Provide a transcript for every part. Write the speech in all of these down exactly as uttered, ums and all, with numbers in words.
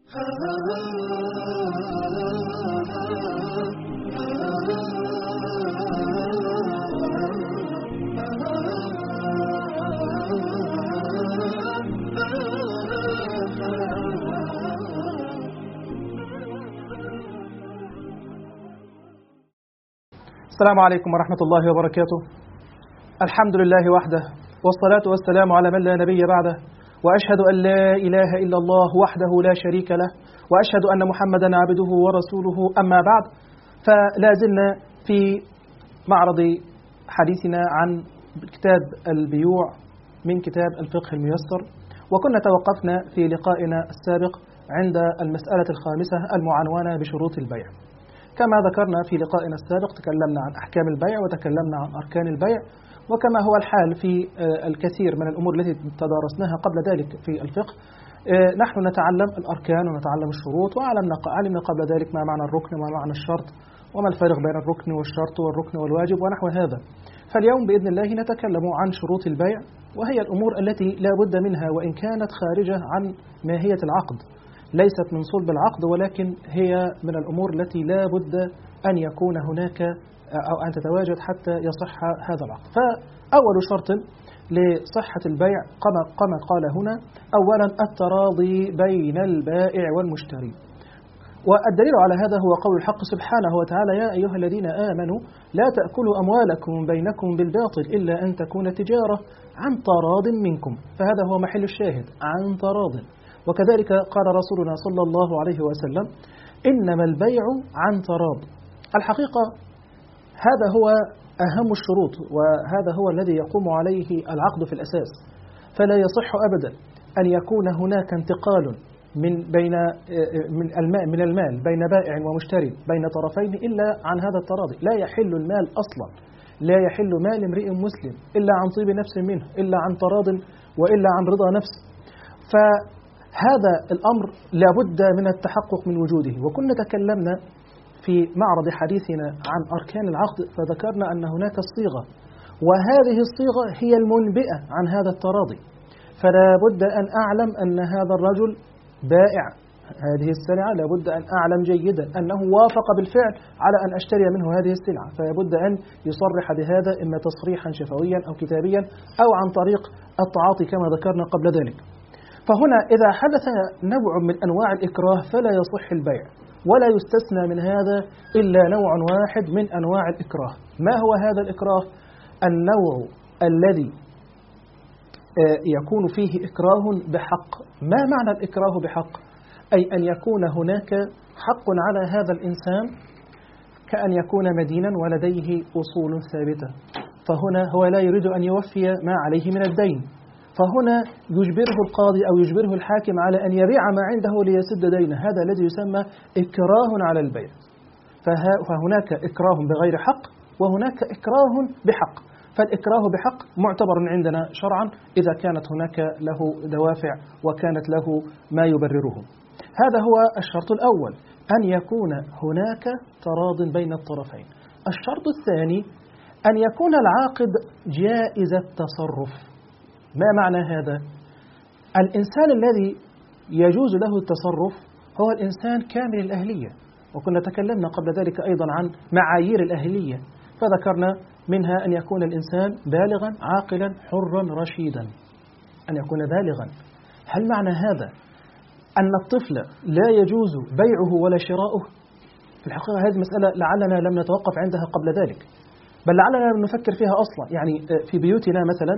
السلام عليكم ورحمة الله وبركاته. الحمد لله وحده، والصلاة والسلام على من لا نبي بعده، وأشهد أن لا إله إلا الله وحده لا شريك له، وأشهد أن محمدا عبده ورسوله. أما بعد، فلا زلنا في معرض حديثنا عن كتاب البيوع من كتاب الفقه الميسر، وكنا توقفنا في لقائنا السابق عند المسألة الخامسة المعنونة بشروط البيع. كما ذكرنا في لقائنا السابق تكلمنا عن أحكام البيع وتكلمنا عن أركان البيع، وكما هو الحال في الكثير من الأمور التي تدارسناها قبل ذلك في الفقه، نحن نتعلم الأركان ونتعلم الشروط، وعلمنا قبل ذلك ما معنى الركن وما معنى الشرط وما الفارق بين الركن والشرط والركن والواجب ونحو هذا. فاليوم بإذن الله نتكلم عن شروط البيع، وهي الأمور التي لا بد منها وإن كانت خارجة عن ماهية العقد، ليست من صلب العقد، ولكن هي من الأمور التي لا بد أن يكون هناك أو أن تتواجد حتى يصح هذا العقد. فأول شرط لصحة البيع كما قال هنا: أولا التراضي بين البائع والمشتري. والدليل على هذا هو قول الحق سبحانه وتعالى: يا أيها الذين آمنوا لا تأكلوا أموالكم بينكم بالباطل إلا أن تكون تجارة عن تراض منكم. فهذا هو محل الشاهد، عن تراض. وكذلك قال رسولنا صلى الله عليه وسلم: إنما البيع عن تراض. الحقيقة هذا هو أهم الشروط، وهذا هو الذي يقوم عليه العقد في الأساس. فلا يصح أبدا أن يكون هناك انتقال من بين من المال من المال بين بائع ومشتري بين طرفين إلا عن هذا التراضي. لا يحل المال أصلا، لا يحل مال امرئ مسلم إلا عن طيب نفس منه، إلا عن تراض وإلا عن رضا نفس. فهذا الأمر لابد من التحقق من وجوده. وكنا تكلمنا في معرض حديثنا عن أركان العقد، فذكرنا أن هناك الصيغة، وهذه الصيغة هي المنبئة عن هذا التراضي. فلا بد أن أعلم أن هذا الرجل بائع هذه السلعة، لا بد أن أعلم جيدا أنه وافق بالفعل على أن أشتري منه هذه السلعة، فلا بد أن يصرح بهذا إما تصريحا شفويا أو كتابيا أو عن طريق التعاطي كما ذكرنا قبل ذلك. فهنا إذا حدث نوع من أنواع الإكراه فلا يصح البيع، ولا يستثنى من هذا إلا نوع واحد من أنواع الإكراه. ما هو هذا الإكراه؟ النوع الذي يكون فيه إكراه بحق. ما معنى الإكراه بحق؟ أي أن يكون هناك حق على هذا الإنسان، كأن يكون مدينا ولديه أصول ثابتة، فهنا هو لا يريد أن يوفي ما عليه من الدين، فهنا يجبره القاضي أو يجبره الحاكم على أن يبيع ما عنده ليسد دينه. هذا الذي يسمى إكراه على البيع. فهناك إكراه بغير حق وهناك إكراه بحق. فالإكراه بحق معتبر عندنا شرعا إذا كانت هناك له دوافع وكانت له ما يبرره. هذا هو الشرط الأول، أن يكون هناك تراض بين الطرفين. الشرط الثاني أن يكون العاقد جائز التصرف. ما معنى هذا؟ الإنسان الذي يجوز له التصرف هو الإنسان كامل الأهلية، وكنا تكلمنا قبل ذلك أيضا عن معايير الأهلية، فذكرنا منها أن يكون الإنسان بالغا عاقلا حرا رشيدا. أن يكون بالغا. هل معنى هذا أن الطفل لا يجوز بيعه ولا شراؤه؟ في الحقيقة هذه مسألة لعلنا لم نتوقف عندها قبل ذلك، بل لعلنا لم نفكر فيها أصلا. يعني في بيوتنا مثلا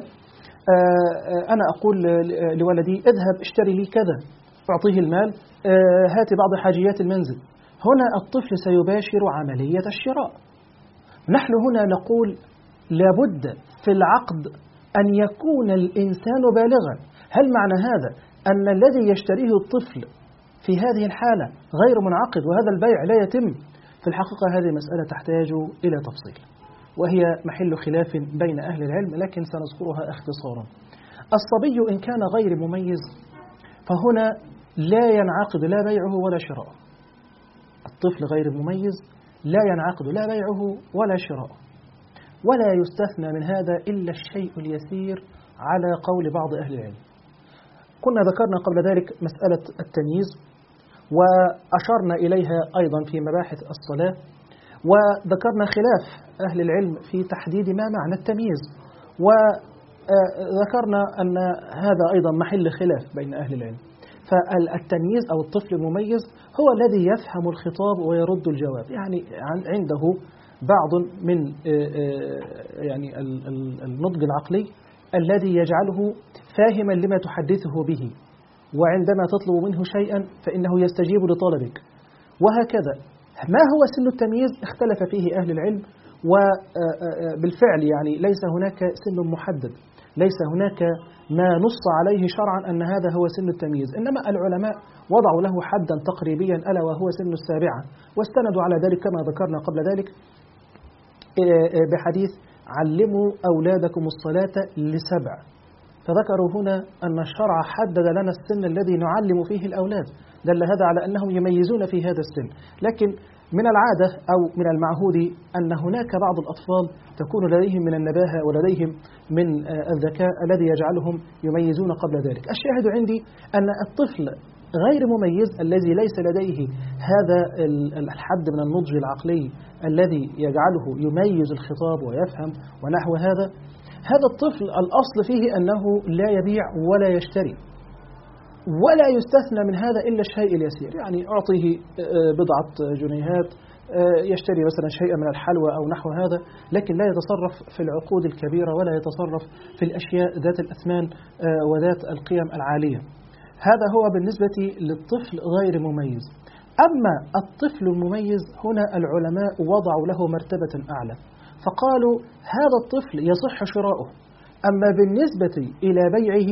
أنا أقول لولدي: اذهب اشتري لي كذا، أعطيه المال، هات بعض حاجيات المنزل. هنا الطفل سيباشر عملية الشراء. نحن هنا نقول لابد في العقد أن يكون الإنسان بالغا. هل معنى هذا أن الذي يشتريه الطفل في هذه الحالة غير منعقد وهذا البيع لا يتم؟ في الحقيقة هذه مسألة تحتاج إلى تفصيل، وهي محل خلاف بين أهل العلم، لكن سنذكرها اختصارا. الصبي إن كان غير مميز فهنا لا ينعقد لا بيعه ولا شراؤه. الطفل غير مميز لا ينعقد لا بيعه ولا شراؤه، ولا يستثنى من هذا إلا الشيء اليسير على قول بعض أهل العلم. كنا ذكرنا قبل ذلك مسألة التمييز، وأشرنا إليها أيضا في مباحث الصلاة، وذكرنا خلاف أهل العلم في تحديد ما معنى التمييز، وذكرنا أن هذا أيضا محل خلاف بين أهل العلم. فالتمييز أو الطفل المميز هو الذي يفهم الخطاب ويرد الجواب، يعني عنده بعض من يعني النضج العقلي الذي يجعله فاهما لما تحدثه به، وعندما تطلب منه شيئا فإنه يستجيب لطلبك، وهكذا. ما هو سن التمييز؟ اختلف فيه أهل العلم، وبالفعل يعني ليس هناك سن محدد، ليس هناك ما نص عليه شرعا أن هذا هو سن التمييز، إنما العلماء وضعوا له حدا تقريبيا ألا وهو سن السابعة، واستندوا على ذلك كما ذكرنا قبل ذلك بحديث علموا أولادكم الصلاة لسبع، فذكروا هنا أن الشرع حدد لنا السن الذي نعلم فيه الأولاد، دل هذا على أنهم يميزون في هذا السن. لكن من العادة أو من المعهود أن هناك بعض الأطفال تكون لديهم من النباهة ولديهم من الذكاء الذي يجعلهم يميزون قبل ذلك. الشاهد عندي أن الطفل غير مميز الذي ليس لديه هذا الحد من النضج العقلي الذي يجعله يميز الخطاب ويفهم ونحو هذا، هذا الطفل الأصل فيه أنه لا يبيع ولا يشتري، ولا يستثنى من هذا إلا الشيء اليسير، يعني أعطيه بضعة جنيهات يشتري مثلا شيئا من الحلوى أو نحو هذا، لكن لا يتصرف في العقود الكبيرة ولا يتصرف في الأشياء ذات الأثمان وذات القيم العالية. هذا هو بالنسبة للطفل غير مميز. أما الطفل المميز هنا العلماء وضعوا له مرتبة أعلى، فقالوا هذا الطفل يصح شراؤه، أما بالنسبة إلى بيعه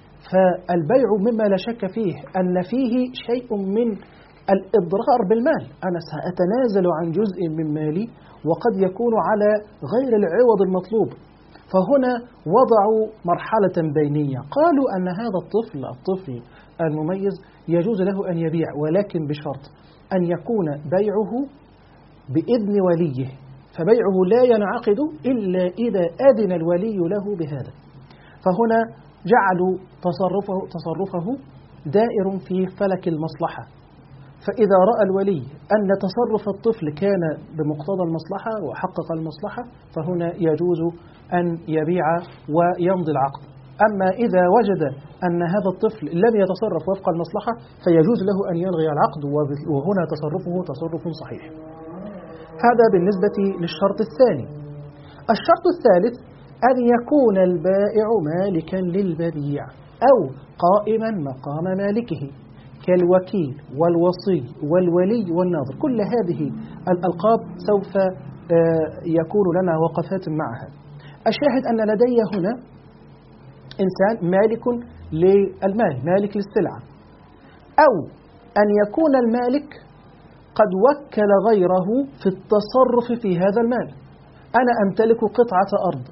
فالبيع مما لا شك فيه أن فيه شيء من الإضرار بالمال، أنا سأتنازل عن جزء من مالي وقد يكون على غير العوض المطلوب. فهنا وضعوا مرحلة بينية، قالوا أن هذا الطفل الطفل المميز يجوز له أن يبيع، ولكن بشرط أن يكون بيعه بإذن وليه، فبيعه لا ينعقد إلا إذا أذن الولي له بهذا. فهنا جعلوا تصرفه, تصرفه دائر في فلك المصلحة، فإذا رأى الولي أن تصرف الطفل كان بمقتضى المصلحة وحقق المصلحة فهنا يجوز أن يبيع ويمضي العقد. أما إذا وجد أن هذا الطفل لم يتصرف وفق المصلحة فيجوز له أن يلغي العقد، وهنا تصرفه تصرف صحيح. هذا بالنسبة للشرط الثاني. الشرط الثالث أن يكون البائع مالكا للمبيع أو قائما مقام مالكه كالوكيل والوصي والولي والناظر. كل هذه الألقاب سوف يكون لنا وقفات معها. الشاهد أن لدي هنا إنسان مالك للمال، مالك للسلعة، أو أن يكون المالك قد وكل غيره في التصرف في هذا المال. أنا أمتلك قطعة أرض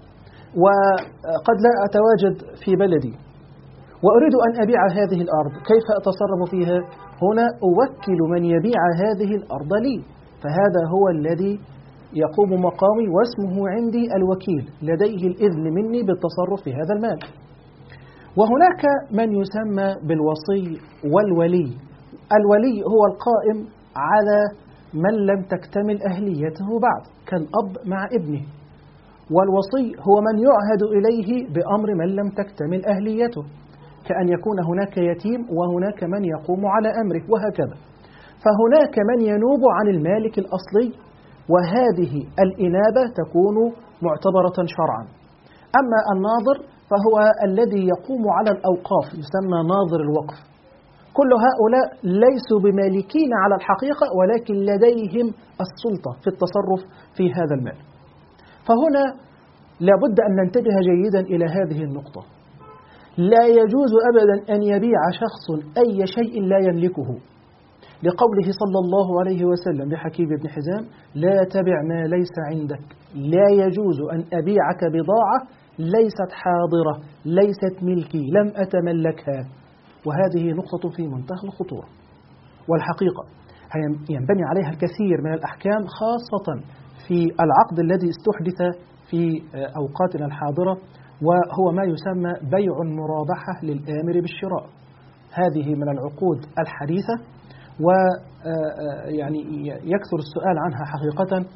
وقد لا أتواجد في بلدي وأريد أن أبيع هذه الأرض، كيف أتصرف فيها؟ هنا أوكل من يبيع هذه الأرض لي، فهذا هو الذي يقوم مقامي واسمه عندي الوكيل، لديه الإذن مني بالتصرف في هذا المال. وهناك من يسمى بالوصي والولي. الولي هو القائم على من لم تكتمل أهليته بعد كالأب مع ابنه، والوصي هو من يعهد إليه بأمر من لم تكتمل أهليته، كأن يكون هناك يتيم وهناك من يقوم على أمره وهكذا. فهناك من ينوب عن المالك الأصلي، وهذه الإنابة تكون معتبرة شرعا. أما الناظر فهو الذي يقوم على الأوقاف، يسمى ناظر الوقف. كل هؤلاء ليسوا بمالكين على الحقيقة، ولكن لديهم السلطة في التصرف في هذا المال. فهنا لابد أن ننتبه جيدا إلى هذه النقطة. لا يجوز أبدا أن يبيع شخص أي شيء لا يملكه، لقوله صلى الله عليه وسلم لحكيم بن حزام: لا تبع ما ليس عندك. لا يجوز أن أبيعك بضاعة ليست حاضرة، ليست ملكي، لم أتملكها. وهذه نقطة في منتهى الخطورة، والحقيقة ينبني عليها الكثير من الأحكام، خاصة في العقد الذي استحدث في أوقاتنا الحاضرة، وهو ما يسمى بيع المرابحة للآمر بالشراء. هذه من العقود الحديثة، ويعني يكثر السؤال عنها حقيقة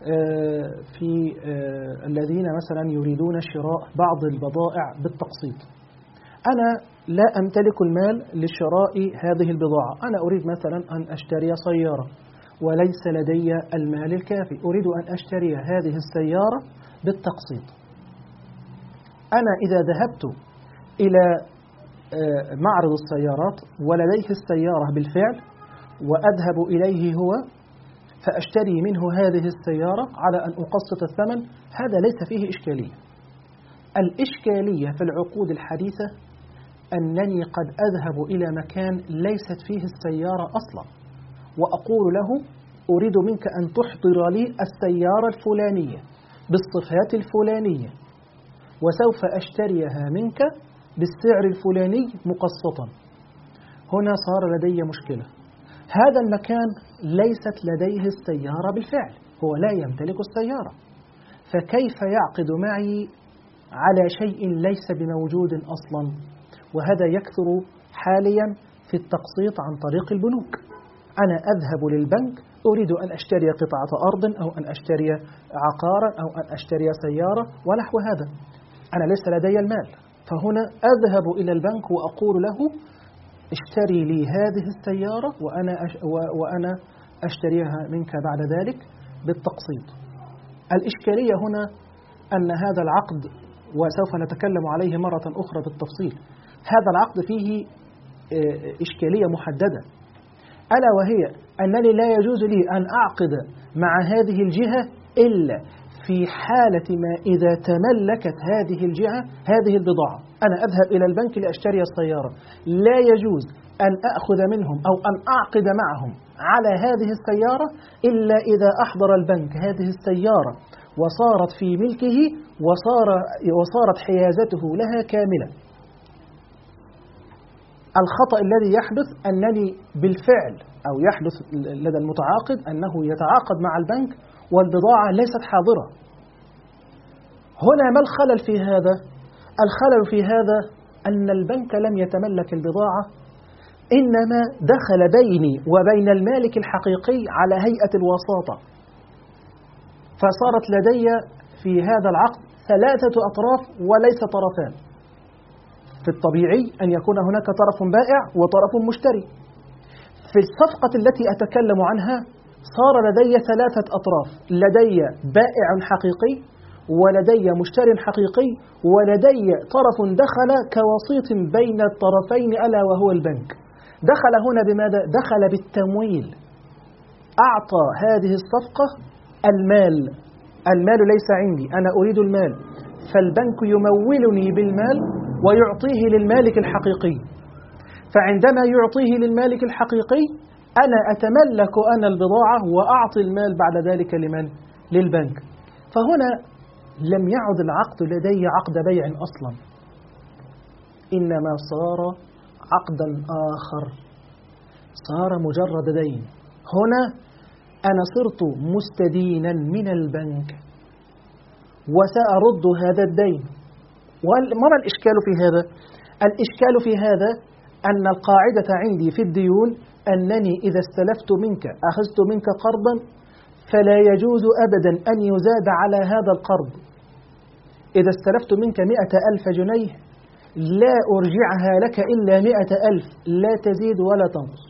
في الذين مثلا يريدون شراء بعض البضائع بالتقسيط. أنا لا أمتلك المال لشراء هذه البضاعة، أنا أريد مثلا أن أشتري سيارة وليس لدي المال الكافي، أريد أن أشتري هذه السيارة بالتقسيط. أنا إذا ذهبت إلى معرض السيارات ولديه السيارة بالفعل وأذهب إليه هو فأشتري منه هذه السيارة على أن أقسط الثمن، هذا ليس فيه إشكالية. الإشكالية في العقود الحديثة أنني قد أذهب إلى مكان ليست فيه السيارة أصلا وأقول له أريد منك أن تحضر لي السيارة الفلانية بالصفات الفلانية وسوف أشتريها منك بالسعر الفلاني مقسطا. هنا صار لدي مشكلة، هذا المكان ليست لديه السيارة بالفعل، هو لا يمتلك السيارة، فكيف يعقد معي على شيء ليس بموجود أصلا؟ وهذا يكثر حاليا في التقسيط عن طريق البنوك. أنا أذهب للبنك أريد أن أشتري قطعة أرض أو أن أشتري عقارا أو أن أشتري سيارة ونحو هذا، أنا ليس لدي المال، فهنا أذهب إلى البنك وأقول له اشتري لي هذه السيارة وأنا وأنا أشتريها منك بعد ذلك بالتقسيط. الإشكالية هنا أن هذا العقد، وسوف نتكلم عليه مرة أخرى بالتفصيل، هذا العقد فيه إشكالية محددة، ألا وهي أنني لا يجوز لي أن أعقد مع هذه الجهة إلا في حالة ما إذا تملكت هذه الجهة هذه البضاعة. أنا أذهب إلى البنك لأشتري السيارة، لا يجوز أن أخذ منهم أو أن أعقد معهم على هذه السيارة إلا إذا أحضر البنك هذه السيارة وصارت في ملكه وصار وصارت حيازته لها كاملة. الخطأ الذي يحدث أنني بالفعل أو يحدث لدى المتعاقد أنه يتعاقد مع البنك والبضاعة ليست حاضرة. هنا ما الخلل في هذا؟ الخلل في هذا أن البنك لم يتملك البضاعة، إنما دخل بيني وبين المالك الحقيقي على هيئة الوساطة، فصارت لدي في هذا العقد ثلاثة أطراف وليس طرفان. في الطبيعي أن يكون هناك طرف بائع وطرف مشتري. في الصفقة التي أتكلم عنها صار لدي ثلاثة أطراف، لدي بائع حقيقي ولدي مشتري حقيقي ولدي طرف دخل كوسيط بين الطرفين ألا وهو البنك. دخل هنا بماذا؟ دخل بالتمويل، أعطى هذه الصفقة المال. المال ليس عندي، أنا أريد المال، فالبنك يمولني بالمال ويعطيه للمالك الحقيقي، فعندما يعطيه للمالك الحقيقي أنا أتملك أنا البضاعة وأعطي المال بعد ذلك لمن؟ للبنك. فهنا لم يعد العقد لدي عقد بيع أصلا، إنما صار عقدا آخر، صار مجرد دين. هنا أنا صرت مستدينا من البنك وسأرد هذا الدين. وما الإشكال في هذا؟ الإشكال في هذا أن القاعدة عندي في الديون أنني إذا استلفت منك أخذت منك قرضا فلا يجوز أبدا أن يزاد على هذا القرض. إذا استلفت منك مئة ألف جنيه لا أرجعها لك إلا مئة ألف، لا تزيد ولا تنقص،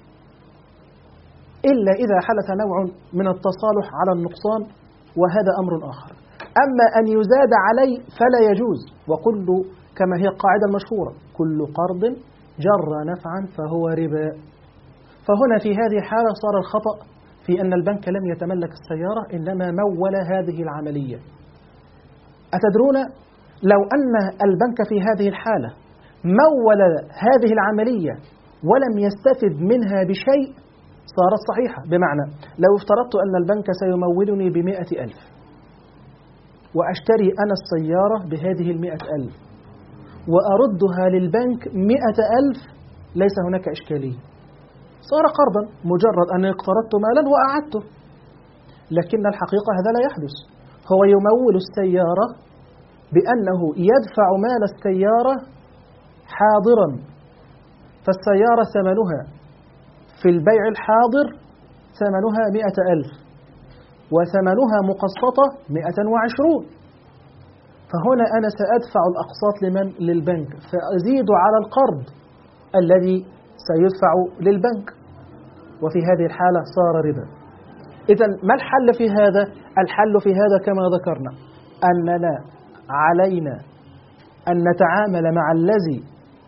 إلا إذا حدث نوع من التصالح على النقصان، وهذا أمر آخر. أما أن يزاد علي فلا يجوز، وكل كما هي القاعدة المشهورة كل قرض جر نفعا فهو ربا. فهنا في هذه الحالة صار الخطأ في أن البنك لم يتملك السيارة إنما مول هذه العملية. أتدرون لو أن البنك في هذه الحالة مول هذه العملية ولم يستفد منها بشيء صارت صحيحة. بمعنى لو افترضت أن البنك سيمولني بمئة ألف وأشتري أنا السيارة بهذه المئة ألف وأردها للبنك مئة ألف، ليس هناك إشكالية، صار قرضا مجرد أن اقترضت مالا وأعدته. لكن الحقيقة هذا لا يحدث، هو يمول السيارة بأنه يدفع مال السيارة حاضرا، فالسيارة ثمنها في البيع الحاضر ثمنها مئة ألف وثمنها مقسطة مئة وعشرون، فهنا أنا سأدفع الأقساط لمن؟ للبنك، فأزيد على القرض الذي سيدفع للبنك، وفي هذه الحالة صار ربا. إذن ما الحل في هذا؟ الحل في هذا كما ذكرنا أننا علينا أن نتعامل مع الذي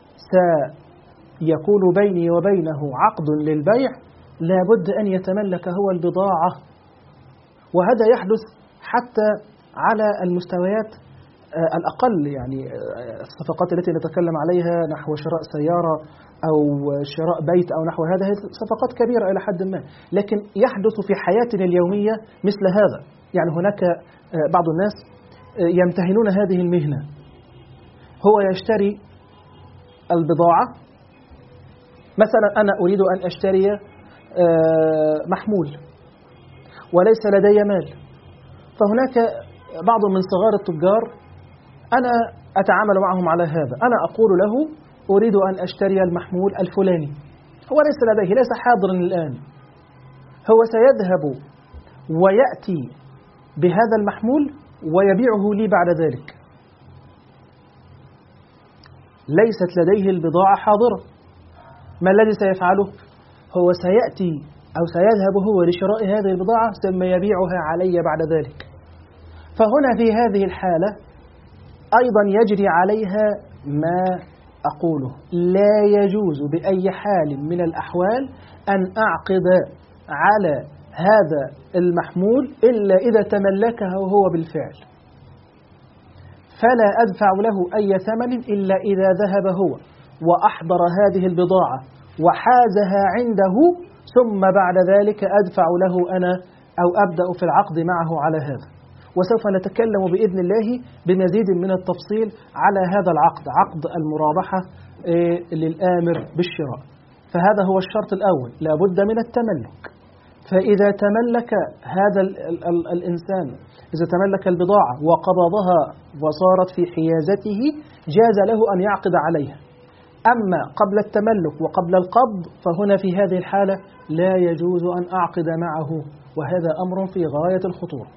سيكون بيني وبينه عقد للبيع لابد أن يتملك هو البضاعة، وهذا يحدث حتى على المستويات الأقل، يعني الصفقات التي نتكلم عليها نحو شراء سيارة أو شراء بيت أو نحو هذا، هي صفقات كبيرة إلى حد ما، لكن يحدث في حياتنا اليومية مثل هذا. يعني هناك بعض الناس يمتهنون هذه المهنة، هو يشتري البضاعة، مثلا أنا أريد أن أشتري محمول وليس لدي مال، فهناك بعض من صغار التجار أنا أتعامل معهم على هذا، أنا أقول له أريد أن أشتري المحمول الفلاني، هو ليس لديه، ليس حاضرا الآن، هو سيذهب ويأتي بهذا المحمول ويبيعه لي بعد ذلك، ليست لديه البضاعة حاضرة. ما الذي سيفعله؟ هو سيأتي أو سيذهب هو لشراء هذه البضاعة ثم يبيعها علي بعد ذلك. فهنا في هذه الحالة أيضا يجري عليها ما أقوله، لا يجوز بأي حال من الأحوال أن أعقد على هذا المحمول إلا إذا تملكه هو بالفعل، فلا أدفع له أي ثمن إلا إذا ذهب هو وأحضر هذه البضاعة وحازها عنده، ثم بعد ذلك أدفع له أنا أو أبدأ في العقد معه على هذا. وسوف نتكلم بإذن الله بمزيد من التفصيل على هذا العقد، عقد المرابحة للآمر بالشراء. فهذا هو الشرط الأول، لا بد من التملك. فإذا تملك هذا ال ال ال الإنسان، إذا تملك البضاعة وقبضها وصارت في حيازته، جاز له أن يعقد عليها. أما قبل التملك وقبل القبض فهنا في هذه الحالة لا يجوز أن أعقد معه، وهذا أمر في غاية الخطورة.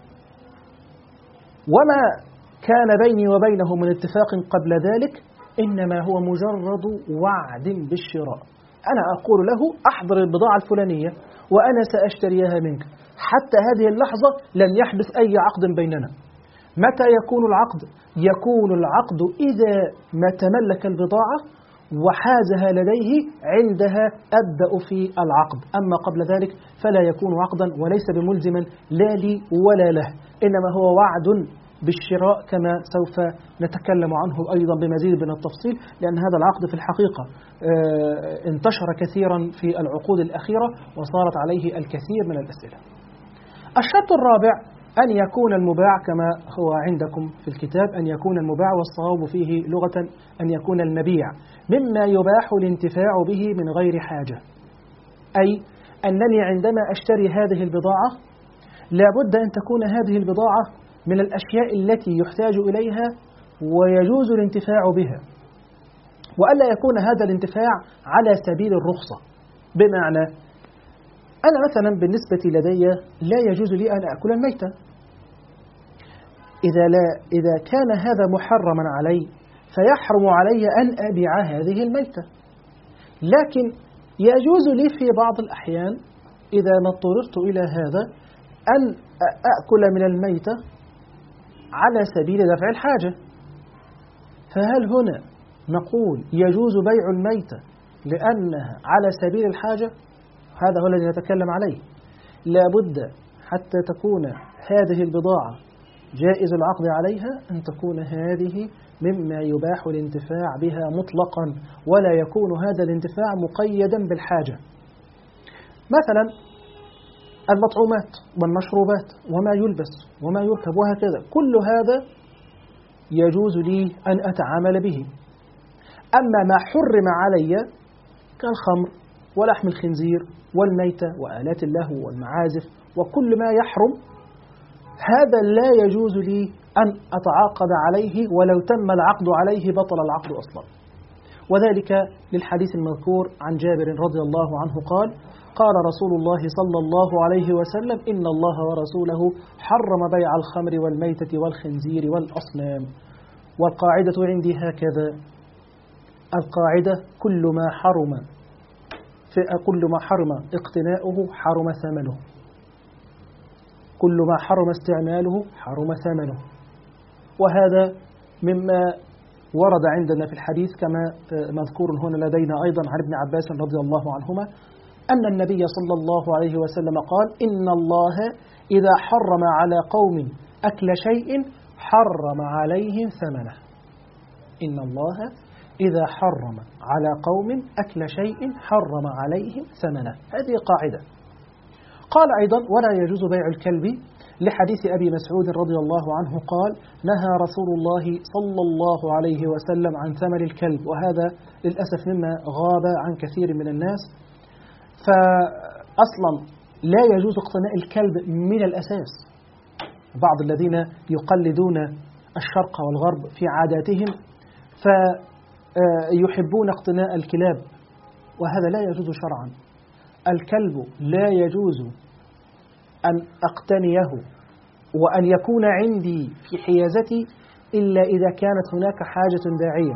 وما كان بيني وبينه من اتفاق قبل ذلك إنما هو مجرد وعد بالشراء، أنا أقول له أحضر البضاعة الفلانية وأنا سأشتريها منك، حتى هذه اللحظة لن يحدث أي عقد بيننا. متى يكون العقد؟ يكون العقد إذا ما تملك البضاعة وحازها لديه، عندها أبدأ في العقد. أما قبل ذلك فلا يكون عقدا وليس بملزما لا لي ولا له، إنما هو وعد بالشراء كما سوف نتكلم عنه أيضا بمزيد من التفصيل، لأن هذا العقد في الحقيقة انتشر كثيرا في العقود الأخيرة وصارت عليه الكثير من الأسئلة. الشرط الرابع أن يكون المباع كما هو عندكم في الكتاب، أن يكون المباع، والصواب فيه لغة أن يكون المبيع مما يباح الانتفاع به من غير حاجة، أي أنني عندما أشتري هذه البضاعة لابد أن تكون هذه البضاعة من الأشياء التي يحتاج إليها ويجوز الانتفاع بها، وألا يكون هذا الانتفاع على سبيل الرخصة. بمعنى أنا مثلا بالنسبة لدي لا يجوز لي أن أكل الميتة، إذا, لا إذا كان هذا محرما علي فيحرم علي أن أبيع هذه الميتة، لكن يجوز لي في بعض الأحيان إذا ما اضطررت إلى هذا أن أأكل من الميتة على سبيل دفع الحاجة. فهل هنا نقول يجوز بيع الميتة لأنها على سبيل الحاجة؟ هذا هو الذي نتكلم عليه. لا بد حتى تكون هذه البضاعة جائز العقد عليها أن تكون هذه مما يباح الانتفاع بها مطلقا، ولا يكون هذا الانتفاع مقيدا بالحاجة. مثلا المطعومات والمشروبات وما يلبس وما يركب وهكذا، كل هذا يجوز لي أن أتعامل به. أما ما حرم علي كالخمر ولحم الخنزير والميتة وآلات اللهو والمعازف وكل ما يحرم، هذا لا يجوز لي أن أتعاقد عليه، ولو تم العقد عليه بطل العقد أصلا. وذلك للحديث المذكور عن جابر رضي الله عنه قال: قال رسول الله صلى الله عليه وسلم إن الله ورسوله حرم بيع الخمر والميتة والخنزير والأصنام. والقاعدة عندي هكذا: القاعدة كل ما حرم كل ما حرم اقتناؤه حرم ثمنه، كل ما حرم استعماله حرم ثمنه. وهذا مما ورد عندنا في الحديث كما مذكور هنا لدينا أيضا عن ابن عباس رضي الله عنهما أن النبي صلى الله عليه وسلم قال: إن الله إذا حرم على قوم أكل شيء حرم عليهم ثمنه. إن الله إذا حرم على قوم أكل شيء حرم عليهم ثمنه. هذه قاعدة. قال أيضا: ولا يجوز بيع الكلب، لحديث أبي مسعود رضي الله عنه قال: نهى رسول الله صلى الله عليه وسلم عن ثمن الكلب. وهذا للأسف مما غاب عن كثير من الناس. فأصلا لا يجوز اقتناء الكلب من الأساس. بعض الذين يقلدون الشرق والغرب في عاداتهم فيحبون اقتناء الكلاب، وهذا لا يجوز شرعا. الكلب لا يجوز أن أقتنيه وأن يكون عندي في حيازتي إلا إذا كانت هناك حاجة داعية.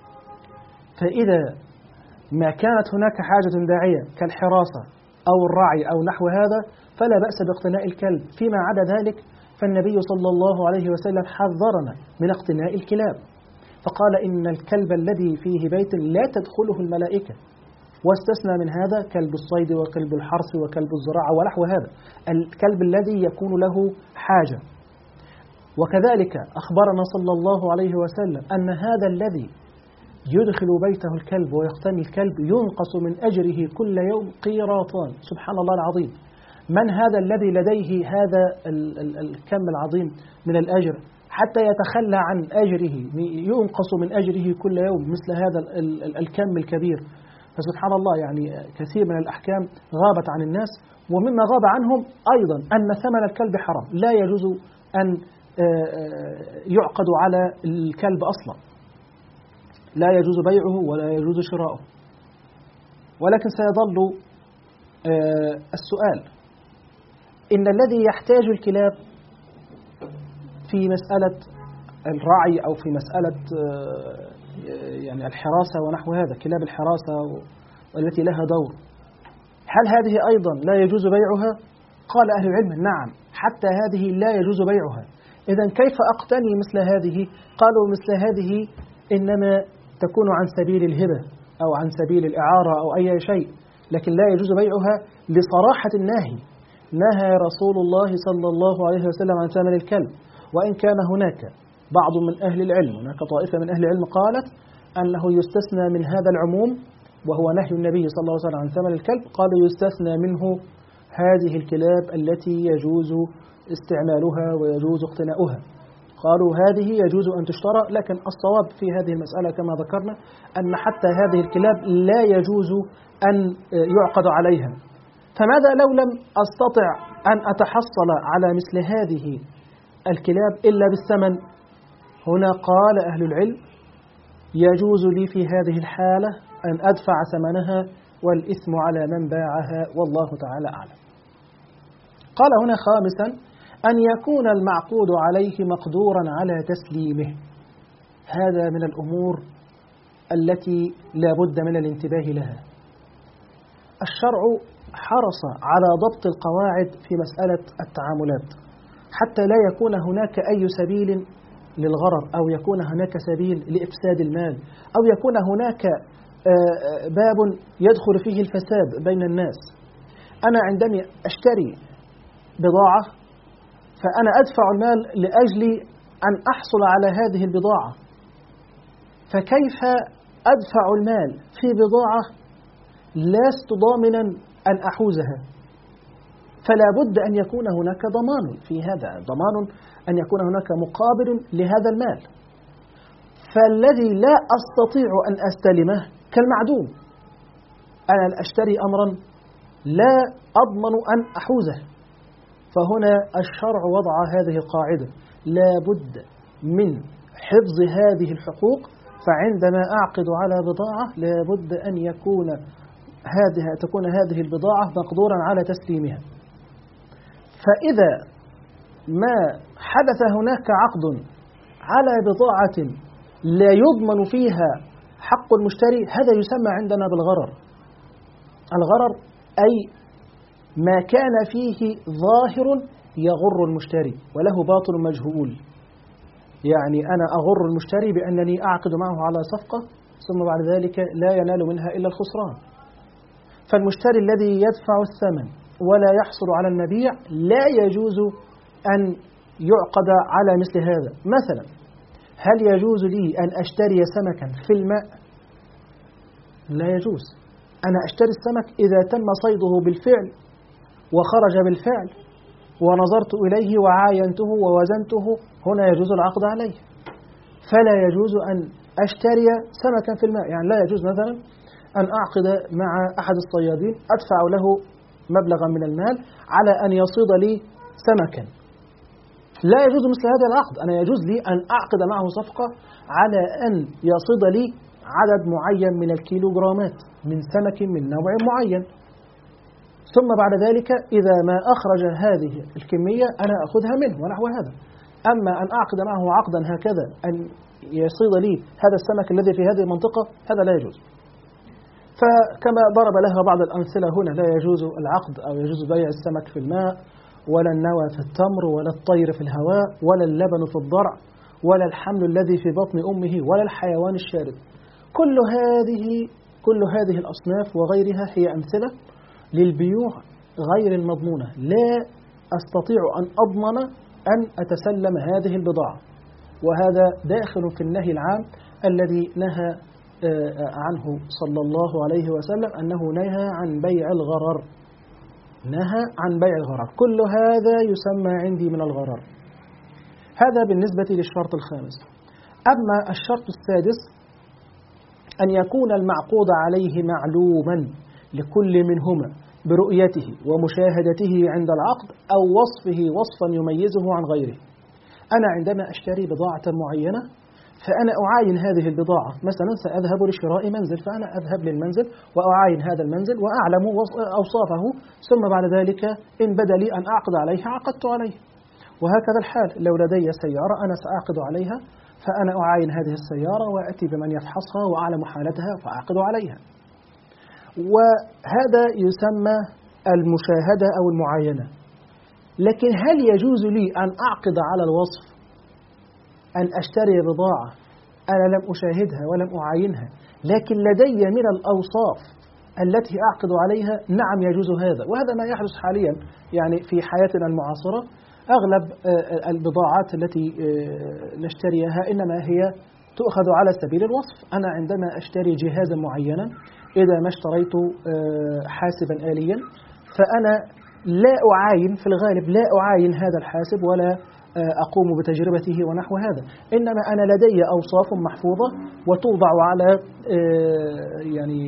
فإذا ما كانت هناك حاجة داعية كالحراسة أو الرعي أو نحو هذا فلا بأس باقتناء الكلب. فيما عدا ذلك فالنبي صلى الله عليه وسلم حذرنا من اقتناء الكلاب، فقال: إن الكلب الذي فيه بيت لا تدخله الملائكة. واستثنى من هذا كلب الصيد وكلب الحرث وكلب الزراعة ونحو هذا، الكلب الذي يكون له حاجة. وكذلك أخبرنا صلى الله عليه وسلم أن هذا الذي يدخل بيته الكلب ويقتني الكلب ينقص من أجره كل يوم قيراطان. سبحان الله العظيم. من هذا الذي لديه هذا الكم العظيم من الأجر حتى يتخلى عن أجره، ينقص من أجره كل يوم مثل هذا الكم الكبير؟ فسبحان الله، يعني كثير من الأحكام غابت عن الناس. ومما غاب عنهم أيضا أن ثمن الكلب حرام، لا يجوز أن يعقد على الكلب أصلا، لا يجوز بيعه ولا يجوز شراؤه. ولكن سيظل السؤال: إن الذي يحتاج الكلاب في مسألة الرعي أو في مسألة يعني الحراسة ونحو هذا، كلاب الحراسة والتي لها دور، هل هذه أيضا لا يجوز بيعها؟ قال أهل العلم: نعم، حتى هذه لا يجوز بيعها. إذن كيف أقتني مثل هذه؟ قالوا: مثل هذه إنما تكون عن سبيل الهبة أو عن سبيل الإعارة أو أي شيء، لكن لا يجوز بيعها لصراحة النهي. نهى رسول الله صلى الله عليه وسلم عن ثمن الكلب. وإن كان هناك بعض من أهل العلم، هناك طائفة من أهل العلم قالت أنه يستثنى من هذا العموم، وهو نهي النبي صلى الله عليه وسلم عن ثمن الكلب، قالوا يستثنى منه هذه الكلاب التي يجوز استعمالها ويجوز اقتناؤها. قالوا هذه يجوز أن تشترى، لكن الصواب في هذه المسألة كما ذكرنا أن حتى هذه الكلاب لا يجوز أن يعقد عليها. فماذا لو لم أستطع أن أتحصل على مثل هذه الكلاب إلا بالثمن؟ هنا قال أهل العلم: يجوز لي في هذه الحالة أن أدفع ثمنها والإثم على من باعها، والله تعالى أعلم. قال هنا خامسا: أن يكون المعقود عليه مقدورا على تسليمه. هذا من الأمور التي لا بد من الانتباه لها. الشرع حرص على ضبط القواعد في مسألة التعاملات حتى لا يكون هناك أي سبيل للغرر، أو يكون هناك سبيل لإفساد المال، أو يكون هناك باب يدخل فيه الفساد بين الناس. أنا عندما أشتري بضاعة فأنا أدفع المال لأجل أن أحصل على هذه البضاعة، فكيف أدفع المال في بضاعة لست ضامنا أن أحوزها؟ فلا بد أن يكون هناك ضمان في هذا، ضمان أن يكون هناك مقابل لهذا المال. فالذي لا أستطيع أن أستلمه كالمعدوم، أنا أشتري أمرا لا أضمن أن أحوزه. فهنا الشرع وضع هذه القاعدة: لا بد من حفظ هذه الحقوق. فعندما أعقد على بضاعة لا بد أن يكون هذه تكون هذه البضاعة مقدورا على تسليمها. فإذا ما حدث هناك عقد على بضاعة لا يضمن فيها حق المشتري، هذا يسمى عندنا بالغرر. الغرر أي ما كان فيه ظاهر يغر المشتري وله باطن مجهول. يعني أنا أغر المشتري بأنني أعقد معه على صفقة ثم بعد ذلك لا ينال منها إلا الخسران. فالمشتري الذي يدفع الثمن ولا يحصل على المبيع لا يجوز أن يعقد على مثل هذا. مثلا هل يجوز لي أن أشتري سمكا في الماء؟ لا يجوز. أنا أشتري السمك إذا تم صيده بالفعل وخرج بالفعل ونظرت إليه وعاينته ووزنته، هنا يجوز العقد عليه. فلا يجوز أن أشتري سمكا في الماء. يعني لا يجوز مثلا أن أعقد مع أحد الصيادين أدفع له مبلغا من المال على أن يصيد لي سمكا. لا يجوز مثل هذا العقد. أنا يجوز لي أن أعقد معه صفقة على أن يصيد لي عدد معين من الكيلوغرامات من سمك من نوع معين، ثم بعد ذلك إذا ما أخرج هذه الكمية أنا أخذها منه ونحو هذا. أما أن أعقد معه عقدا هكذا أن يصيد لي هذا السمك الذي في هذه المنطقة، هذا لا يجوز. فكما ضرب لها بعض الأمثلة هنا، لا يجوز العقد أو يجوز بيع السمك في الماء، ولا النوى في التمر، ولا الطير في الهواء، ولا اللبن في الضرع، ولا الحمل الذي في بطن أمه، ولا الحيوان الشارد. كل هذه كل هذه الأصناف وغيرها هي أمثلة للبيوع غير المضمونة. لا أستطيع أن أضمن أن أتسلم هذه البضاعة، وهذا داخل في النهي العام الذي نهى عنه صلى الله عليه وسلم، أنه نهى عن بيع الغرر. نهى عن بيع الغرر. كل هذا يسمى عندي من الغرر. هذا بالنسبة للشرط الخامس. أما الشرط السادس أن يكون المعقود عليه معلوما لكل منهما برؤيته ومشاهدته عند العقد أو وصفه وصفا يميزه عن غيره. أنا عندما أشتري بضاعة معينة فأنا أعاين هذه البضاعة. مثلا سأذهب لشراء منزل، فأنا أذهب للمنزل وأعاين هذا المنزل وأعلم أوصافه، ثم بعد ذلك إن بدا لي أن أعقد عليه عقدت عليه. وهكذا الحال لو لدي سيارة أنا سأعقد عليها، فأنا أعاين هذه السيارة وأتي بمن يفحصها وأعلم حالتها فأعقد عليها. وهذا يسمى المشاهدة أو المعاينة. لكن هل يجوز لي أن أعقد على الوصف؟ أن أشتري بضاعة أنا لم أشاهدها ولم أعاينها لكن لدي من الأوصاف التي أعقد عليها؟ نعم يجوز هذا. وهذا ما يحدث حاليا يعني في حياتنا المعاصرة. أغلب البضاعات التي نشتريها إنما هي تؤخذ على سبيل الوصف. أنا عندما أشتري جهازا معينا، إذا ما اشتريت حاسبا آليا، فأنا لا أعاين في الغالب لا أعاين هذا الحاسب ولا أقوم بتجربته ونحو هذا، إنما أنا لدي أوصاف محفوظة وتوضع على يعني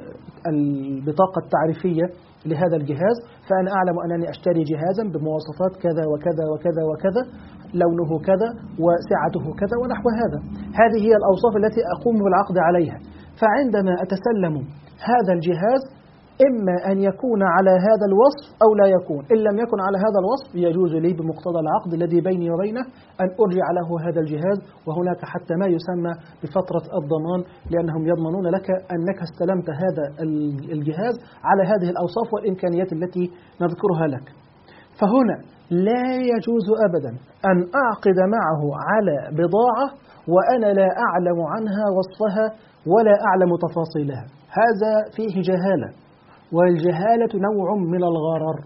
البطاقة التعريفية لهذا الجهاز. فأنا أعلم أنني أشتري جهازا بمواصفات كذا وكذا وكذا وكذا، لونه كذا وسعته كذا ونحو هذا. هذه هي الأوصاف التي أقوم بالعقد عليها. فعندما أتسلم هذا الجهاز إما أن يكون على هذا الوصف أو لا يكون. إن لم يكن على هذا الوصف يجوز لي بمقتضى العقد الذي بيني وبينه أن أرجع له هذا الجهاز، وهناك حتى ما يسمى بفترة الضمان، لأنهم يضمنون لك أنك استلمت هذا الجهاز على هذه الأوصاف والإمكانيات التي نذكرها لك. فهنا لا يجوز أبدا أن أعقد معه على بضاعة وأنا لا أعلم عنها وصفها ولا أعلم تفاصيلها. هذا فيه جهالة، والجهالة نوع من الغرر.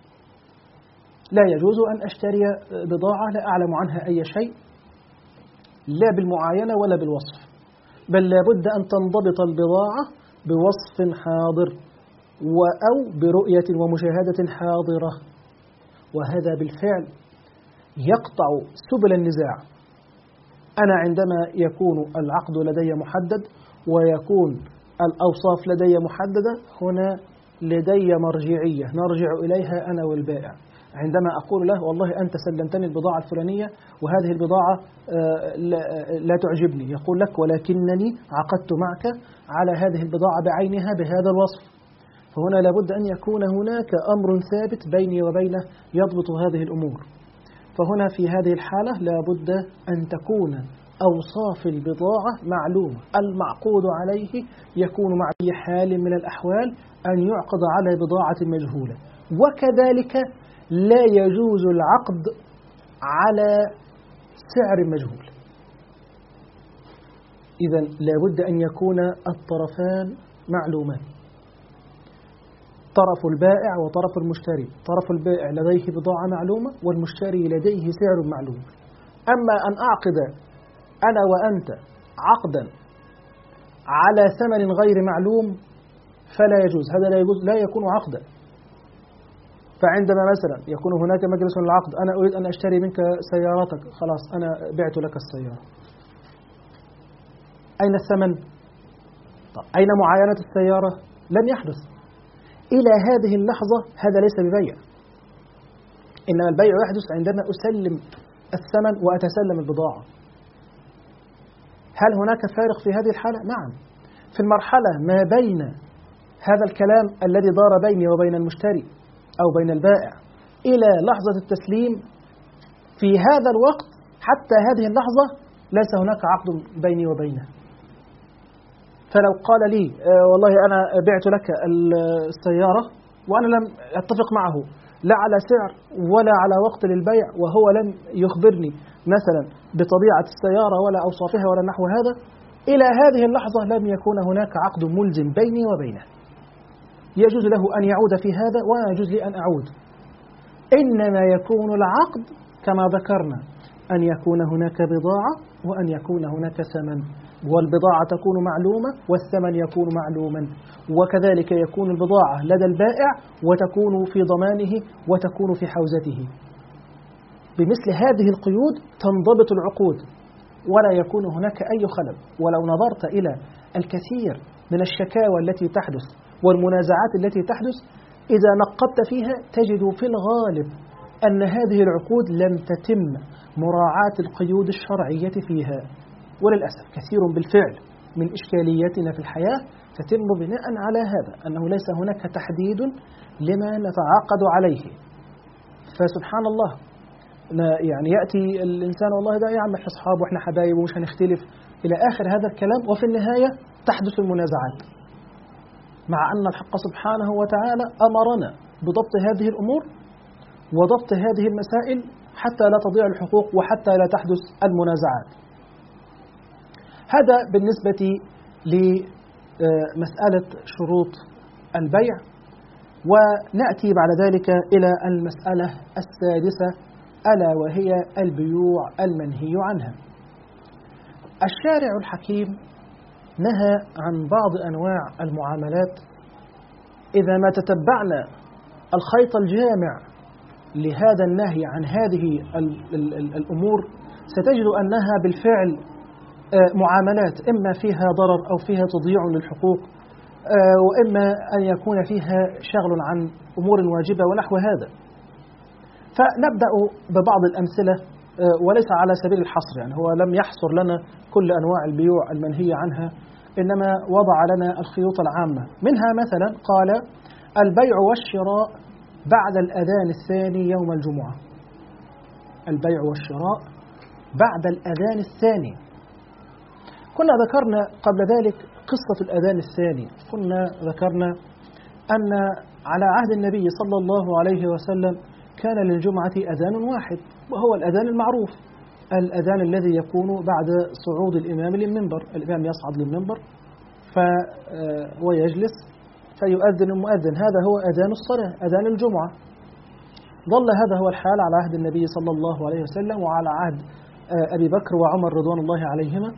لا يجوز أن أشتري بضاعة لا أعلم عنها أي شيء، لا بالمعاينة ولا بالوصف، بل لابد أن تنضبط البضاعة بوصف حاضر أو برؤية ومشاهدة حاضرة. وهذا بالفعل يقطع سبل النزاع. أنا عندما يكون العقد لدي محدد ويكون الأوصاف لدي محددة، هنا لدي مرجعية نرجع إليها أنا والبائع. عندما أقول له والله أنت سلمتني البضاعة الفلانية وهذه البضاعة لا تعجبني، يقول لك ولكنني عقدت معك على هذه البضاعة بعينها بهذا الوصف. فهنا لابد أن يكون هناك أمر ثابت بيني وبينه يضبط هذه الأمور. فهنا في هذه الحالة لابد أن تكون أوصاف البضاعة معلومة، المعقود عليه يكون مع أي حال من الأحوال أن يعقد على بضاعة مجهولة، وكذلك لا يجوز العقد على سعر مجهول. إذن لابد أن يكون الطرفان معلومان، طرف البائع وطرف المشتري. طرف البائع لديه بضاعة معلومة والمشتري لديه سعر معلوم. أما أن أعقد أنا وأنت عقدا على ثمن غير معلوم فلا يجوز، هذا لا يجوز، لا يكون عقدا. فعندما مثلا يكون هناك مجلس للعقد، أنا أريد أن أشتري منك سيارتك، خلاص أنا بعت لك السيارة، أين الثمن؟ طيب أين معاينة السيارة؟ لم يحدث إلى هذه اللحظة. هذا ليس ببيع، إنما البيع يحدث عندما أسلم الثمن وأتسلم البضاعة. هل هناك فارق في هذه الحالة؟ نعم. في المرحلة ما بين هذا الكلام الذي دار بيني وبين المشتري أو بين البائع إلى لحظة التسليم، في هذا الوقت حتى هذه اللحظة ليس هناك عقد بيني وبينه. فلو قال لي آه والله أنا بعت لك السيارة وأنا لم أتفق معه لا على سعر ولا على وقت للبيع، وهو لم يخبرني مثلا بطبيعة السيارة ولا أوصافها ولا نحو هذا، إلى هذه اللحظة لم يكون هناك عقد ملزم بيني وبينه. يجوز له أن يعود في هذا ولا يجوز لي أن أعود. إنما يكون العقد كما ذكرنا أن يكون هناك بضاعة وأن يكون هناك ثمن، والبضاعة تكون معلومة والثمن يكون معلوما، وكذلك يكون البضاعة لدى البائع وتكون في ضمانه وتكون في حوزته. بمثل هذه القيود تنضبط العقود ولا يكون هناك أي خلل. ولو نظرت إلى الكثير من الشكاوى التي تحدث والمنازعات التي تحدث، إذا نقبت فيها تجد في الغالب أن هذه العقود لم تتم مراعاة القيود الشرعية فيها. وللأسف كثير بالفعل من إشكالياتنا في الحياة تتم بناء على هذا، أنه ليس هناك تحديد لما نتعاقد عليه. فسبحان الله يعني يأتي الإنسان والله ده يا عم احنا أصحاب وإحنا حبايب ومش هنختلف إلى آخر هذا الكلام، وفي النهاية تحدث المنازعات، مع أن الحق سبحانه وتعالى أمرنا بضبط هذه الأمور وضبط هذه المسائل حتى لا تضيع الحقوق وحتى لا تحدث المنازعات. هذا بالنسبة لمسألة شروط البيع. ونأتي بعد ذلك إلى المسألة السادسة ألا وهي البيوع المنهي عنها. الشارع الحكيم نهى عن بعض أنواع المعاملات إذا ما تتبعنا الخيط الجامع لهذا النهي عن هذه الأمور ستجد أنها بالفعل معاملات إما فيها ضرر أو فيها تضييع للحقوق، وإما أن يكون فيها شغل عن أمور واجبة ونحو هذا. فنبدأ ببعض الأمثلة وليس على سبيل الحصر، يعني هو لم يحصر لنا كل أنواع البيوع المنهية عنها، إنما وضع لنا الخيوط العامة منها. مثلا قال البيع والشراء بعد الأذان الثاني يوم الجمعة. البيع والشراء بعد الأذان الثاني. كنا ذكرنا قبل ذلك قصة الأذان الثاني، كنا ذكرنا أن على عهد النبي صلى الله عليه وسلم كان للجمعة أذان واحد، وهو الأذان المعروف، الأذان الذي يكون بعد صعود الإمام للمنبر. الإمام يصعد للمنبر ويجلس فيؤذن المؤذن، هذا هو أذان الصلاة، أذان الجمعة. ظل هذا هو الحال على عهد النبي صلى الله عليه وسلم وعلى عهد أبي بكر وعمر رضوان الله عليهما.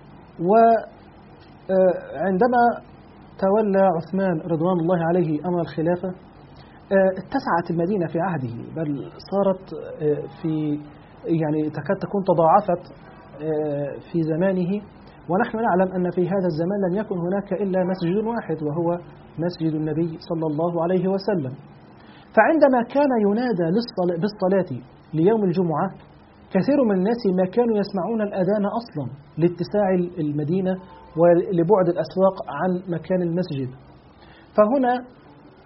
وعندما تولى عثمان رضوان الله عليه أمر الخلافة اتسعت المدينة في عهده، بل صارت في يعني تكاد تكون تضاعفت في زمانه. ونحن نعلم أن في هذا الزمان لم يكن هناك إلا مسجد واحد وهو مسجد النبي صلى الله عليه وسلم. فعندما كان ينادى بالصلاة ليوم الجمعة كثير من الناس ما كانوا يسمعون الأذان أصلا لاتساع المدينة ولبعد الأسواق عن مكان المسجد. فهنا